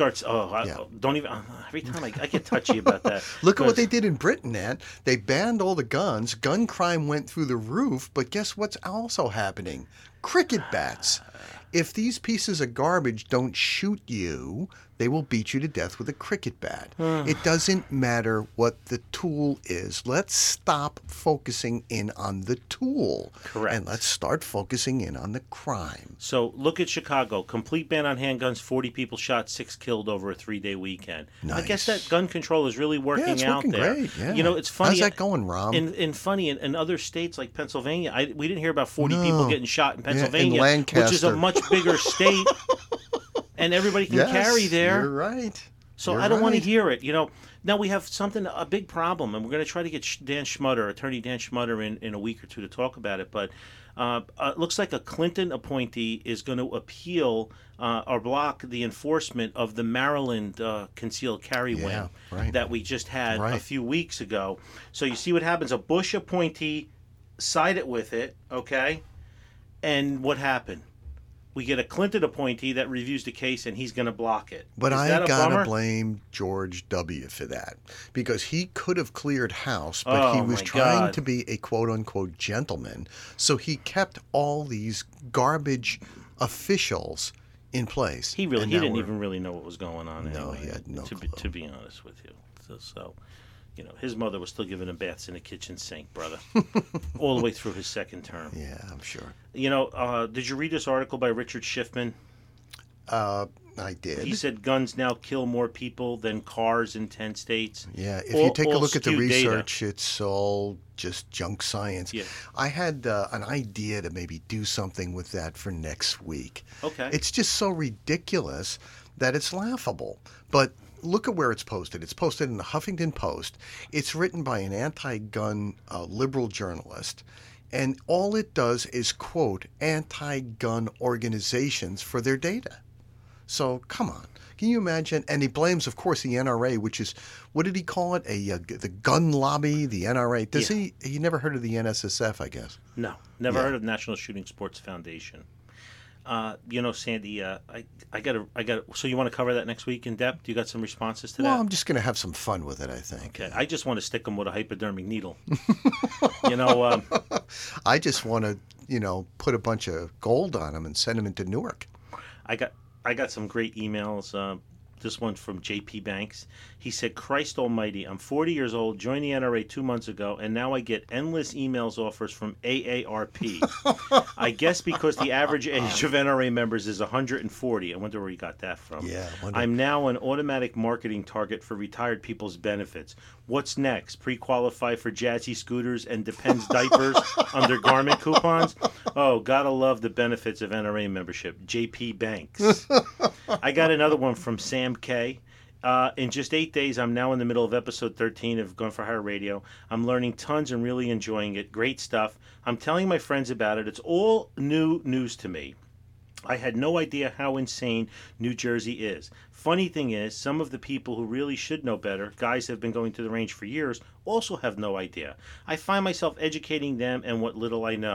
Don't even. Every time I get touchy about that. Look at what they did in Britain, Ed. They banned all the guns. Gun crime went through the roof. But guess what's also happening? Cricket bats. If these pieces of garbage don't shoot you, they will beat you to death with a cricket bat. It doesn't matter what the tool is. Let's stop focusing in on the tool. Correct. And let's start focusing in on the crime. So look at Chicago. Complete ban on handguns, 40 people shot, 6 killed over a 3-day weekend. Nice. I guess that gun control is really working it's out working there. Great. Yeah. You know, it's funny. How's that going, Rom? In other states like Pennsylvania, we didn't hear about 40 people getting shot in Pennsylvania, in Lancaster, which is a much bigger state. And everybody can carry there. You're right. So I don't want to hear it. Now we have a big problem, and we're going to try to get Attorney Dan Schmutter, in a week or two to talk about it. But it looks like a Clinton appointee is going to appeal or block the enforcement of the Maryland concealed carry wing that we just had a few weeks ago. So you see what happens. A Bush appointee sided with it, okay? And what happened? We get a Clinton appointee that reviews the case, and he's going to block it. But I got to blame George W. for that, because he could have cleared house, but he was trying to be a quote-unquote gentleman, so he kept all these garbage officials in place. He didn't even really know what was going on. No, anyway, he had no clue. To be honest with you. So his mother was still giving him baths in the kitchen sink, brother, all the way through his second term. Yeah, I'm sure. Did you read this article by Richard Schiffman? I did. He said guns now kill more people than cars in 10 states. Yeah, if you take a look at the research, it's all just junk science. Yeah. I had an idea to maybe do something with that for next week. Okay. It's just so ridiculous that it's laughable. But look at where it's posted. It's posted in the Huffington Post. It's written by an anti-gun liberal journalist. And all it does is quote anti-gun organizations for their data. So, come on. Can you imagine? And he blames, of course, the NRA, which is, what did he call it? The gun lobby, the NRA. Does he never heard of the NSSF, I guess? No, never heard of National Shooting Sports Foundation. Sandy, I got. So you want to cover that next week in depth? You got some responses to that? Well, I'm just going to have some fun with it, I think. Okay. I just want to stick them with a hypodermic needle. I just want to, put a bunch of gold on them and send them into Newark. I got some great emails. This one from J.P. Banks. He said, Christ almighty, I'm 40 years old, joined the NRA 2 months ago, and now I get endless emails offers from AARP. I guess because the average age of NRA members is 140. I wonder where he got that from. Yeah, I'm now an automatic marketing target for retired people's benefits. What's next? Pre-qualify for Jazzy scooters and Depends diapers under Garment coupons? Oh, gotta love the benefits of NRA membership. J.P. Banks. I got another one from Sam K. In just 8 days, I'm now in the middle of episode 13 of Gun for Hire Radio. I'm learning tons and really enjoying it. Great stuff. I'm telling my friends about it. It's all new news to me. I had no idea how insane New Jersey is. Funny thing is, some of the people who really should know better, guys have been going to the range for years, also have no idea. I find myself educating them and what little I know.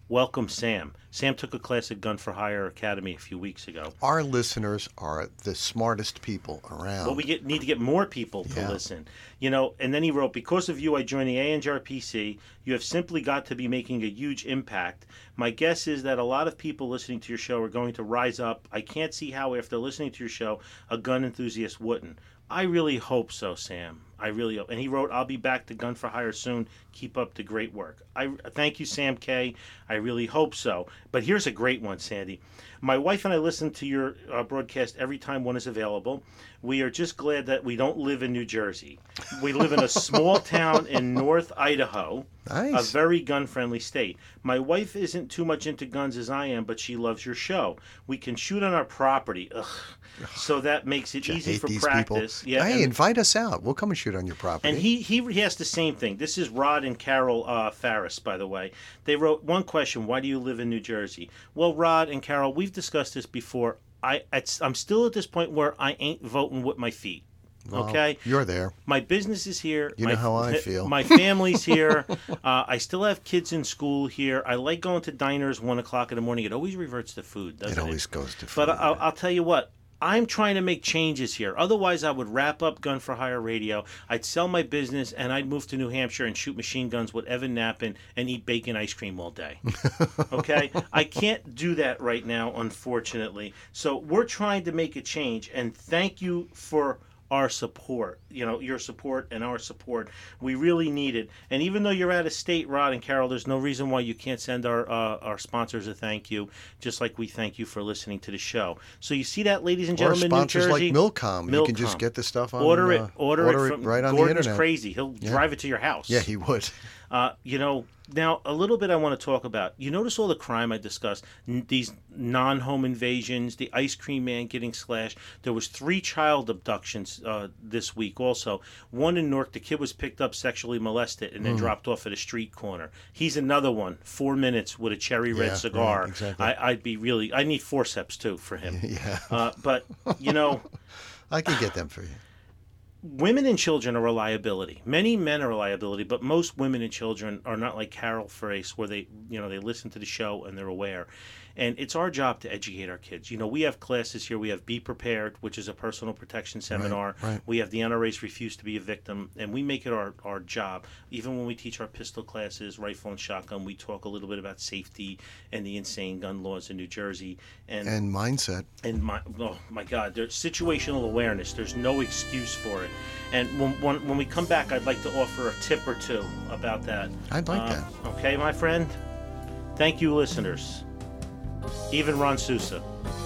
welcome Sam. Sam took a class at Gun for Hire Academy a few weeks ago. Our listeners are the smartest people around. Well, we need to get more people to listen. And then he wrote, because of you, I joined the ANJRPC. You have simply got to be making a huge impact. My guess is that a lot of people listening to your show are going to rise up. I can't see how, after listening to your show, a gun enthusiast wouldn't. I really hope so, Sam. I really hope. And he wrote, I'll be back to Gun for Hire soon. Keep up the great work. I thank you, Sam K. I really hope so. But here's a great one, Sandy. My wife and I listen to your broadcast every time one is available. We are just glad that we don't live in New Jersey. We live in a small town in North Idaho, Nice. a very gun-friendly state. My wife isn't too much into guns as I am, but she loves your show. We can shoot on our property. Ugh. So that makes it I easy hate for these practice. people. Hey, invite us out. We'll come and shoot on your property. And he has the same thing. This is Rod and Carol Farris, by the way. They wrote one question: why do you live in New Jersey? Well, Rod and Carol, we've discussed this before. I'm still at this point where I ain't voting with my feet. Well, Okay, you're there. my business is here. You know how I feel. My family's here. I still have kids in school here. I like going to diners 1 o'clock in the morning. It always reverts to food, doesn't it? It always goes to food. But I'll tell you what. I'm trying to make changes here. Otherwise, I would wrap up Gun for Hire Radio. I'd sell my business, and I'd move to New Hampshire and shoot machine guns with Evan Knappen and eat bacon ice cream all day. Okay? I can't do that right now, unfortunately. So we're trying to make a change, and thank you for our support, your support and our support. We really need it. And even though you're out of state, Rod and Carol, there's no reason why you can't send our sponsors a thank you, just like we thank you for listening to the show. So you see that, ladies and or gentlemen, sponsors New Jersey? like Milcom. You can just get the stuff on. Order it from right on Gordon's the internet. crazy. He'll drive it to your house. Yeah, he would. Now a little bit I want to talk about. You notice all the crime I discussed, these non-home invasions, the ice cream man getting slashed. There was 3 child abductions this week also. One in Newark, the kid was picked up sexually molested and then dropped off at a street corner. He's another one, 4 minutes with a cherry red cigar. Right, exactly. I need forceps too for him. Yeah. But I can get them for you. Women and children are a liability. Many men are a liability, but most women and children are not like Carol Frace, where they listen to the show and they're aware. And it's our job to educate our kids. We have classes here. We have Be Prepared, which is a personal protection seminar. Right. We have the NRA's Refuse to Be a Victim, and we make it our job. Even when we teach our pistol classes, rifle and shotgun, we talk a little bit about safety and the insane gun laws in New Jersey. And mindset. And my God, there's situational awareness. There's no excuse for it. And when we come back, I'd like to offer a tip or two about that. I'd like that. Okay, my friend? Thank you, listeners. Even Ron Sousa.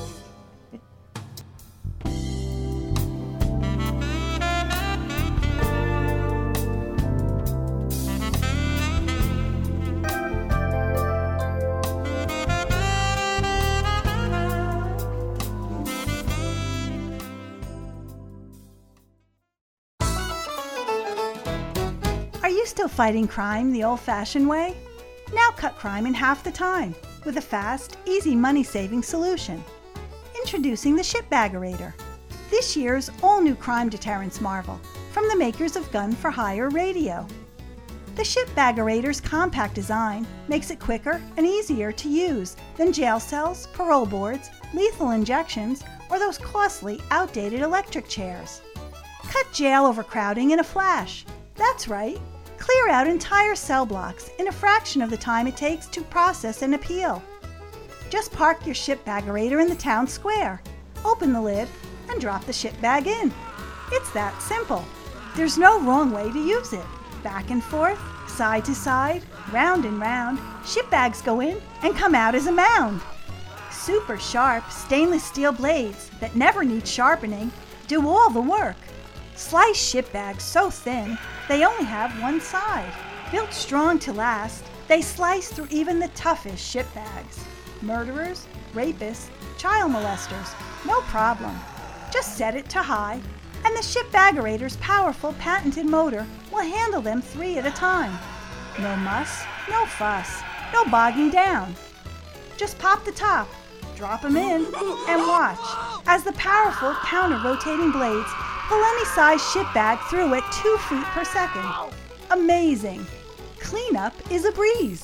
Are you still fighting crime the old-fashioned way? Now cut crime in half the time with a fast, easy money-saving solution. Introducing the Shipbaggerator, this year's all-new crime deterrence marvel from the makers of Gun for Hire Radio. The Shipbaggerator's compact design makes it quicker and easier to use than jail cells, parole boards, lethal injections, or those costly, outdated electric chairs. Cut jail overcrowding in a flash. That's right. Clear out entire cell blocks in a fraction of the time it takes to process an appeal. Just park your Shipbaggerator in the town square, open the lid, and drop the ship bag in. It's that simple. There's no wrong way to use it. Back and forth, side to side, round and round, ship bags go in and come out as a mound. Super sharp stainless steel blades that never need sharpening do all the work. Slice ship bags so thin, they only have one side. Built strong to last, they slice through even the toughest ship bags. Murderers, rapists, child molesters, no problem. Just set it to high, and the Shipbaggerator's powerful patented motor will handle them 3 at a time. No muss, no fuss, no bogging down. Just pop the top, drop them in, and watch as the powerful counter-rotating blades pull any size ship bag through at 2 feet per second. Amazing! Cleanup is a breeze.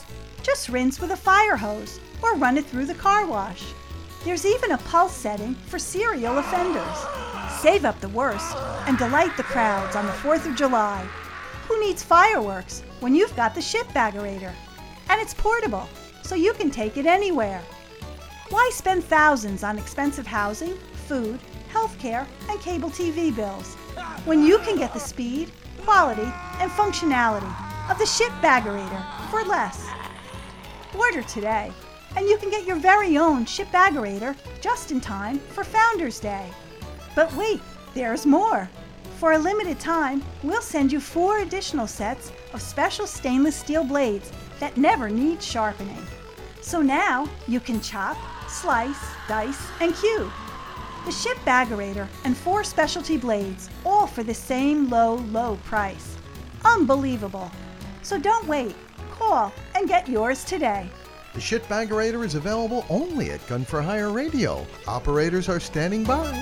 Just rinse with a fire hose or run it through the car wash. There's even a pulse setting for serial offenders. Save up the worst and delight the crowds on the 4th of July. Who needs fireworks when you've got the Shitbaggerator? And it's portable, so you can take it anywhere. Why spend thousands on expensive housing, food, healthcare, and cable TV bills when you can get the speed, quality, and functionality of the Shitbaggerator for less? Order today, and you can get your very own Shitbaggerator just in time for Founders Day. But wait, there's more. For a limited time, we'll send you 4 additional sets of special stainless steel blades that never need sharpening. So now you can chop, slice, dice, and cube. The Shitbaggerator and 4 specialty blades, all for the same low price. Unbelievable. So don't wait. Call and get yours today. The Shitbaggerator is available only at Gun for Hire Radio. Operators are standing by.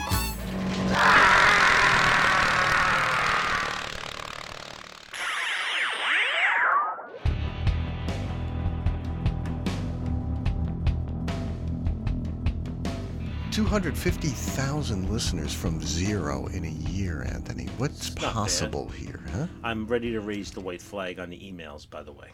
250,000 listeners from 0 in a year, Anthony. What's possible here, huh? I'm ready to raise the white flag on the emails, by the way.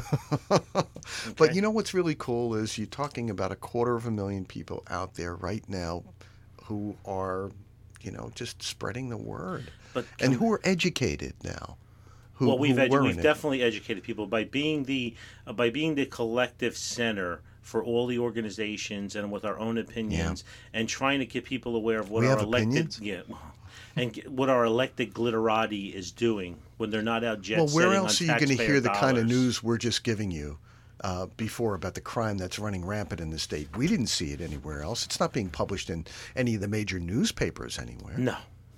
Okay. But you know what's really cool is you're talking about 250,000 people out there right now who are, just spreading the word. And who are educated now. We've definitely educated people by being the collective center for all the organizations and with our own opinions and trying to get people aware of what our elected what our elected glitterati is doing when they're not out jet setting on taxpayer dollars. Well, where else are you going to hear the kind of news we're just giving you before about the crime that's running rampant in the state? We didn't see it anywhere else. It's not being published in any of the major newspapers anywhere. No.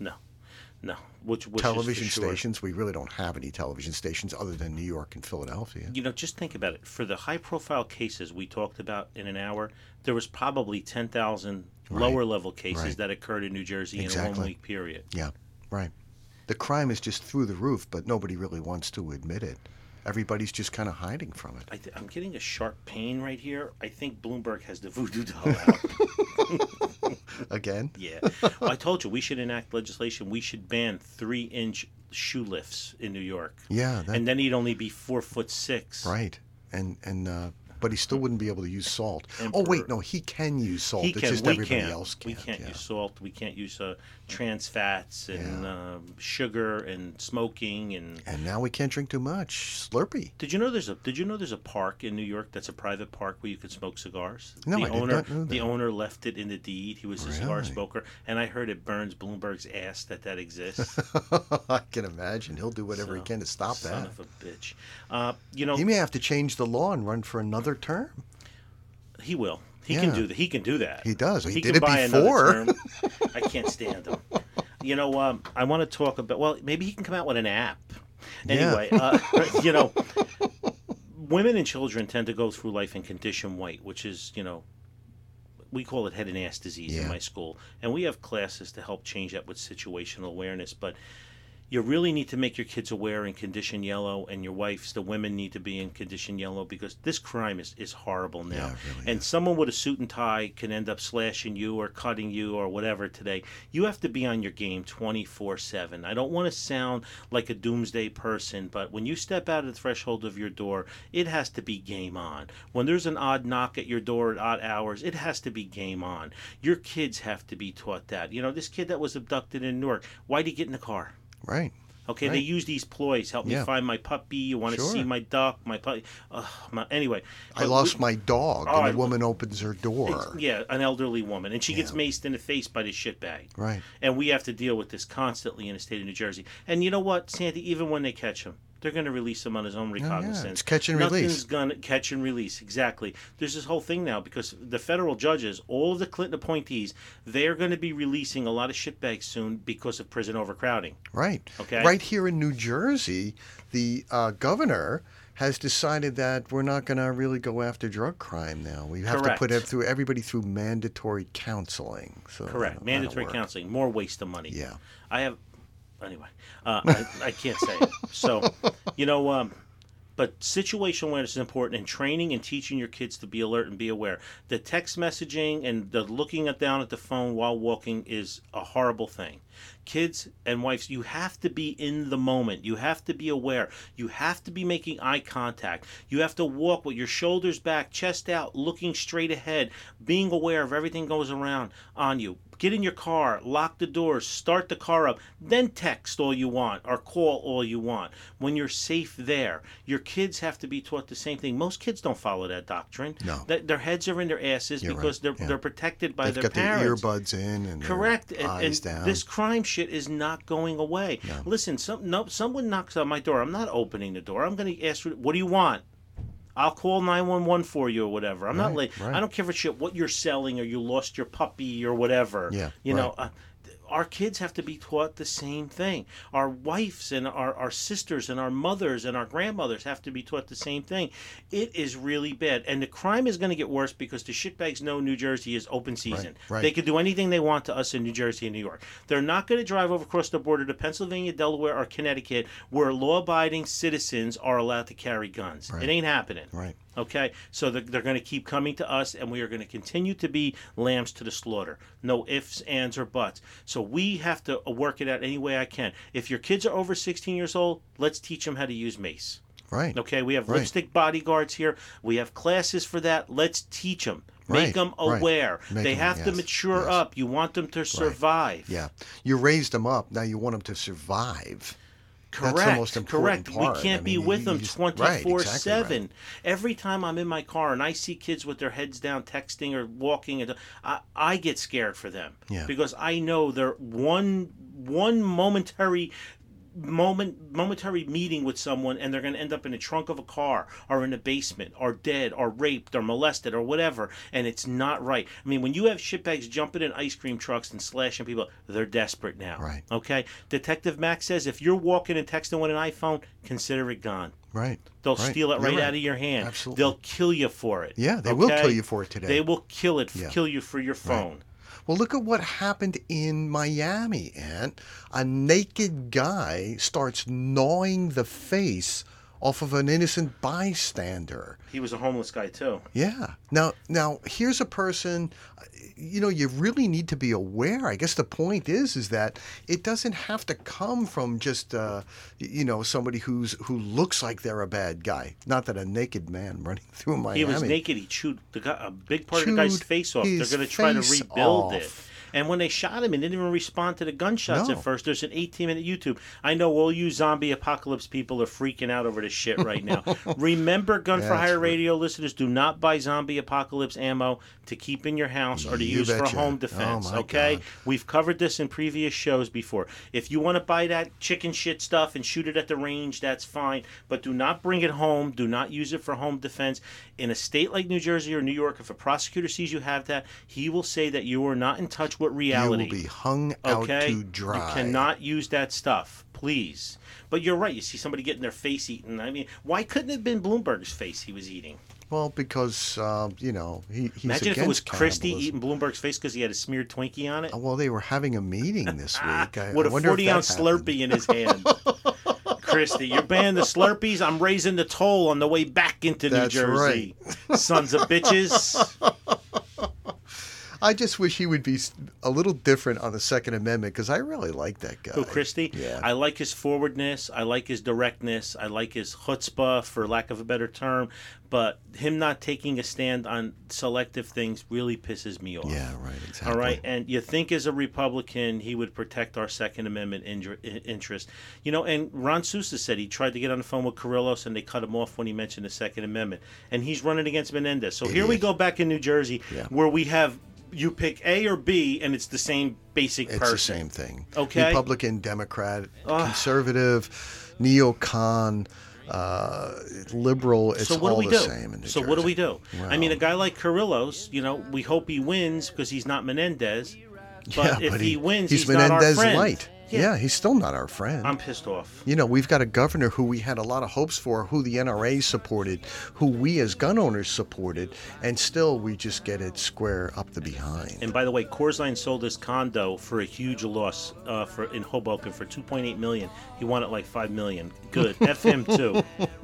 Which television stations, we really don't have any television stations other than New York and Philadelphia. Just think about it. For the high-profile cases we talked about in an hour, there was probably 10,000 lower-level cases that occurred in New Jersey in a 1-week period. Yeah, right. The crime is just through the roof, but nobody really wants to admit it. Everybody's just kind of hiding from it. I'm getting a sharp pain right here. I think Bloomberg has the voodoo doll out. Again? Yeah. Well, I told you, we should enact legislation. We should ban 3-inch shoe lifts in New York. Yeah. And then he'd only be 4'6". Right. But he still wouldn't be able to use salt. Oh, wait, no, he can use salt. It's just everybody else can't. We can't use salt. We can't use trans fats and sugar and smoking and now we can't drink too much. Slurpee. Did you know there's a park in New York that's a private park where you could smoke cigars? No, I did not know that. The owner left it in the deed. He was a cigar smoker, and I heard it burns Bloomberg's ass that exists. I can imagine. He'll do whatever he can to stop that. Son of a bitch. He may have to change the law and run for another term. He will. He can do that. He can do that. He does. He did can it buy before. Another term. I can't stand him. I want to talk about. Well, maybe he can come out with an app. Anyway, women and children tend to go through life in condition white, which is, we call it head and ass disease in my school, and we have classes to help change that with situational awareness. But you really need to make your kids aware in condition yellow, and your wives, the women, need to be in condition yellow because this crime is horrible now. Yeah, really and someone with a suit and tie can end up slashing you or cutting you or whatever today. You have to be on your game 24/7. I don't want to sound like a doomsday person, but when you step out of the threshold of your door, it has to be game on. When there's an odd knock at your door at odd hours, it has to be game on. Your kids have to be taught that. This kid that was abducted in Newark, why'd he get in the car? Right. Okay, They use these ploys. Help me find my puppy. You want to see my duck, my puppy. Anyway. I lost my dog, and a woman opens her door. An elderly woman. And she gets maced in the face by this shitbag. Right. And we have to deal with this constantly in the state of New Jersey. And you know what, Sandy? Even when they catch him, they're going to release him on his own recognizance. It's catch and release. Nothing's going to catch and release. Exactly. There's this whole thing now because the federal judges, all of the Clinton appointees, they're going to be releasing a lot of shitbags soon because of prison overcrowding. Right. Okay. Right here in New Jersey, the governor has decided that we're not going to really go after drug crime now. We have to put everybody through mandatory counseling. So correct. Mandatory counseling. More waste of money. Yeah. Anyway, I can't say it. So, But situational awareness is important, and training and teaching your kids to be alert and be aware. The text messaging and the looking down at the phone while walking is a horrible thing. Kids and wives, you have to be in the moment. You have to be aware. You have to be making eye contact. You have to walk with your shoulders back, chest out, looking straight ahead, being aware of everything goes around on you. Get in your car, lock the doors, start the car up, then text all you want or call all you want when you're safe there. Your kids have to be taught the same thing. Most kids don't follow that doctrine. No. Their heads are in their asses because they're protected by They've their got parents. their earbuds in and Correct. their eyes and down. This crime shit is not going away. No. Listen, someone knocks on my door. I'm not opening the door. I'm going to ask, what do you want? I'll call 911 for you or whatever. I'm not late. Right. I don't care for shit what you're selling or you lost your puppy or whatever. Yeah, you know, our kids have to be taught the same thing. Our wives and our sisters and our mothers and our grandmothers have to be taught the same thing. It is really bad. And the crime is going to get worse because the shitbags know New Jersey is open season. Right. They can do anything they want to us in New Jersey and New York. They're not going to drive over across the border to Pennsylvania, Delaware, or Connecticut where law-abiding citizens are allowed to carry guns. Right. It ain't happening. Right. Okay, so they're going to keep coming to us, and we are going to continue to be lambs to the slaughter. No ifs, ands, or buts. So we have to work it out any way I can. If your kids are over 16 years old, let's teach them how to use mace. Right. Okay, we have lipstick bodyguards here. We have classes for that. Let's teach them. Make them aware. They have to mature up. You want them to survive. Yeah. You raised them up. Now you want them to survive. Correct. That's the most important part. We can't be with them 24/7. Right. Every time I'm in my car and I see kids with their heads down texting or walking, and I get scared for them because I know they're one momentary meeting with someone and they're going to end up in the trunk of a car or in a basement or dead or raped or molested or whatever, and it's not right. I mean, when you have shitbags jumping in ice cream trucks and slashing people, they're desperate now. Right. Okay? Detective Max says if you're walking and texting with an iPhone, consider it gone. Right. They'll steal it right out of your hand. Absolutely. They'll kill you for it. Yeah, they will kill you for it today. They will kill you for your phone. Right. Well, look at what happened in Miami, Ant. A naked guy starts gnawing the face off of an innocent bystander. He was a homeless guy, too. Yeah. Now here's a person, you really need to be aware. I guess the point is that it doesn't have to come from just, somebody who looks like they're a bad guy. Not that a naked man running through Miami. He was naked. He chewed a big part of the guy's face off. They're going to try to rebuild it. And when they shot him, he didn't even respond to the gunshots at first. There's an 18-minute YouTube. I know all you zombie apocalypse people are freaking out over this shit right now. Remember, Gun for Hire radio listeners, do not buy zombie apocalypse ammo to keep in your house or to use for home defense, okay? God. We've covered this in previous shows before. If you want to buy that chicken shit stuff and shoot it at the range, that's fine. But do not bring it home. Do not use it for home defense. In a state like New Jersey or New York, if a prosecutor sees you have that, he will say that you are not in touch with reality. You will be hung out to dry. You cannot use that stuff, please. But you're right. You see somebody getting their face eaten. I mean, why couldn't it have been Bloomberg's face he was eating? Well, because, he's Imagine if it was Christie cannibalism. eating Bloomberg's face because he had a smeared Twinkie on it. Well, they were having a meeting this week. With a 40-ounce Slurpee in his hand. Christie, you're banning the Slurpees. I'm raising the toll on the way back into New Jersey. Right. Sons of bitches. I just wish he would be a little different on the Second Amendment because I really like that guy. Who, Christie? Yeah. I like his forwardness. I like his directness. I like his chutzpah, for lack of a better term. But him not taking a stand on selective things really pisses me off. Yeah, right, exactly. All right, and you think as a Republican he would protect our Second Amendment interest. And Ron Sousa said he tried to get on the phone with Carrillos and they cut him off when he mentioned the Second Amendment. And he's running against Menendez. So here we go back in New Jersey where we have... You pick A or B, and it's the same basic person. It's the same thing. Okay. Republican, Democrat, conservative, neocon, liberal. It's all the same in New Jersey. So what do we do? Well, I mean, a guy like Carrillos, we hope he wins because he's not Menendez. But if he wins, he's not our friend. Light. Yeah, he's still not our friend. I'm pissed off. You know, we've got a governor who we had a lot of hopes for, who the NRA supported, who we as gun owners supported, and still we just get it square up the behind. And by the way, Corzine sold his condo for a huge loss in Hoboken for $2.8 million. He wanted like $5 million. Good. F him too.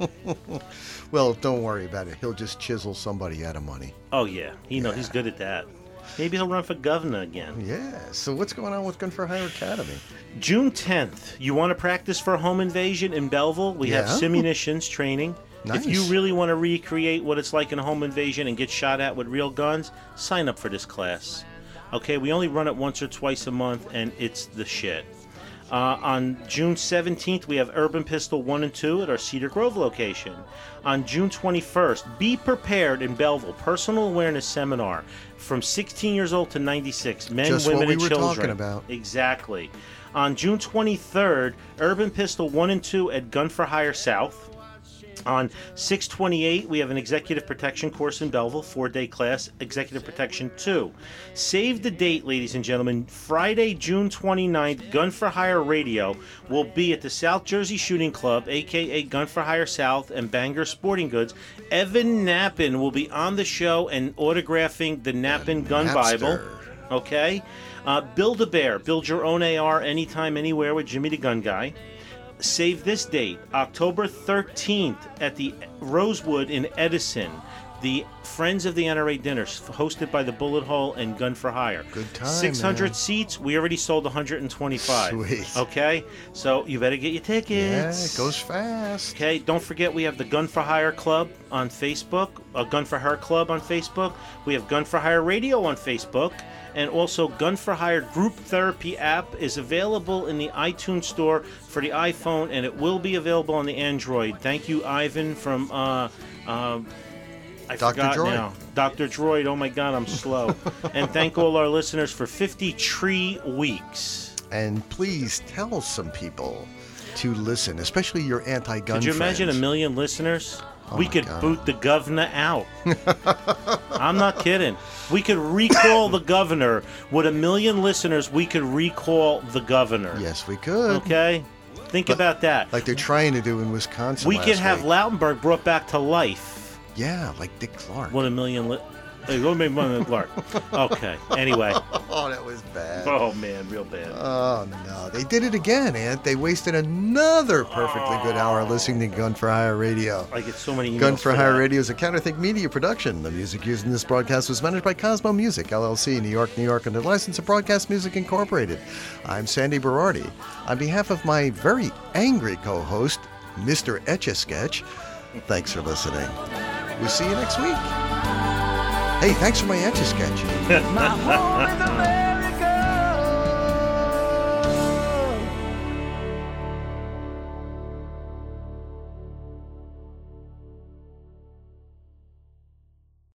Well, don't worry about it. He'll just chisel somebody out of money. Oh yeah, he's good at that. Maybe he'll run for governor again. Yeah. So what's going on with Gun for Hire Academy? June 10th. You want to practice for a home invasion in Belleville? We have simunitions training. Nice. If you really want to recreate what it's like in a home invasion and get shot at with real guns, sign up for this class. Okay, we only run it once or twice a month, and it's the shit. On June 17th, we have Urban Pistol 1 and 2 at our Cedar Grove location. On June 21st, Be Prepared in Belleville, Personal Awareness Seminar from 16 years old to 96, men, Just women, what we and were children. talking about. Exactly. On June 23rd, Urban Pistol 1 and 2 at Gun for Hire South. On 6/28, we have an Executive Protection course in Belleville, 4-day class, Executive Protection 2. Save the date, ladies and gentlemen. Friday, June 29th, Gun for Hire Radio will be at the South Jersey Shooting Club, a.k.a. Gun for Hire South and Bangor Sporting Goods. Evan Knappen will be on the show and autographing the Knappen Gun Bible. Okay? Build-A-Bear, build your own AR anytime, anywhere with Jimmy the Gun Guy. Save this date, October 13th at the Rosewood in Edison, the Friends of the NRA dinner hosted by the Bullet Hole and Gun for Hire. Good time, 600 seats. We already sold 125. Sweet. Okay, so you better get your tickets. Yeah, it goes fast. Okay, don't forget we have the Gun for Hire Club on Facebook, Gun for Hire Club on Facebook. We have Gun for Hire Radio on Facebook. And also, Gun for Hire Group Therapy app is available in the iTunes Store for the iPhone, and it will be available on the Android. Thank you, Ivan from I forgot Droid. now. Dr. Droid. Oh my God, I'm slow. And thank all our listeners for 53 weeks. And please tell some people to listen, especially your anti-gun Could you friends. imagine 1 million listeners? Oh We my could God. boot the governor out. I'm not kidding. We could recall the governor. With 1 million listeners, we could recall the governor. Yes, we could. Okay? Think about that. Like they're trying to do in Wisconsin. We last could have week. Lautenberg brought back to life. Yeah, like Dick Clark. What 1 million Hey, go make money, Clark. Okay. Anyway. Oh, that was bad. Oh man, real bad. Oh no, they did it again, Ant. They wasted another perfectly good hour listening to Gun for Hire Radio. I get so many emails. Gun for Hire that. Radio is a Counterthink Media production. The music used in this broadcast was managed by Cosmo Music, LLC, New York, New York, under license of Broadcast Music Incorporated. I'm Sandy Berardi. On behalf of my very angry co-host, Mr. Etch-a-Sketch, thanks for listening. We'll see you next week. Hey, thanks for my Etch-a-Sketch. My home is a man.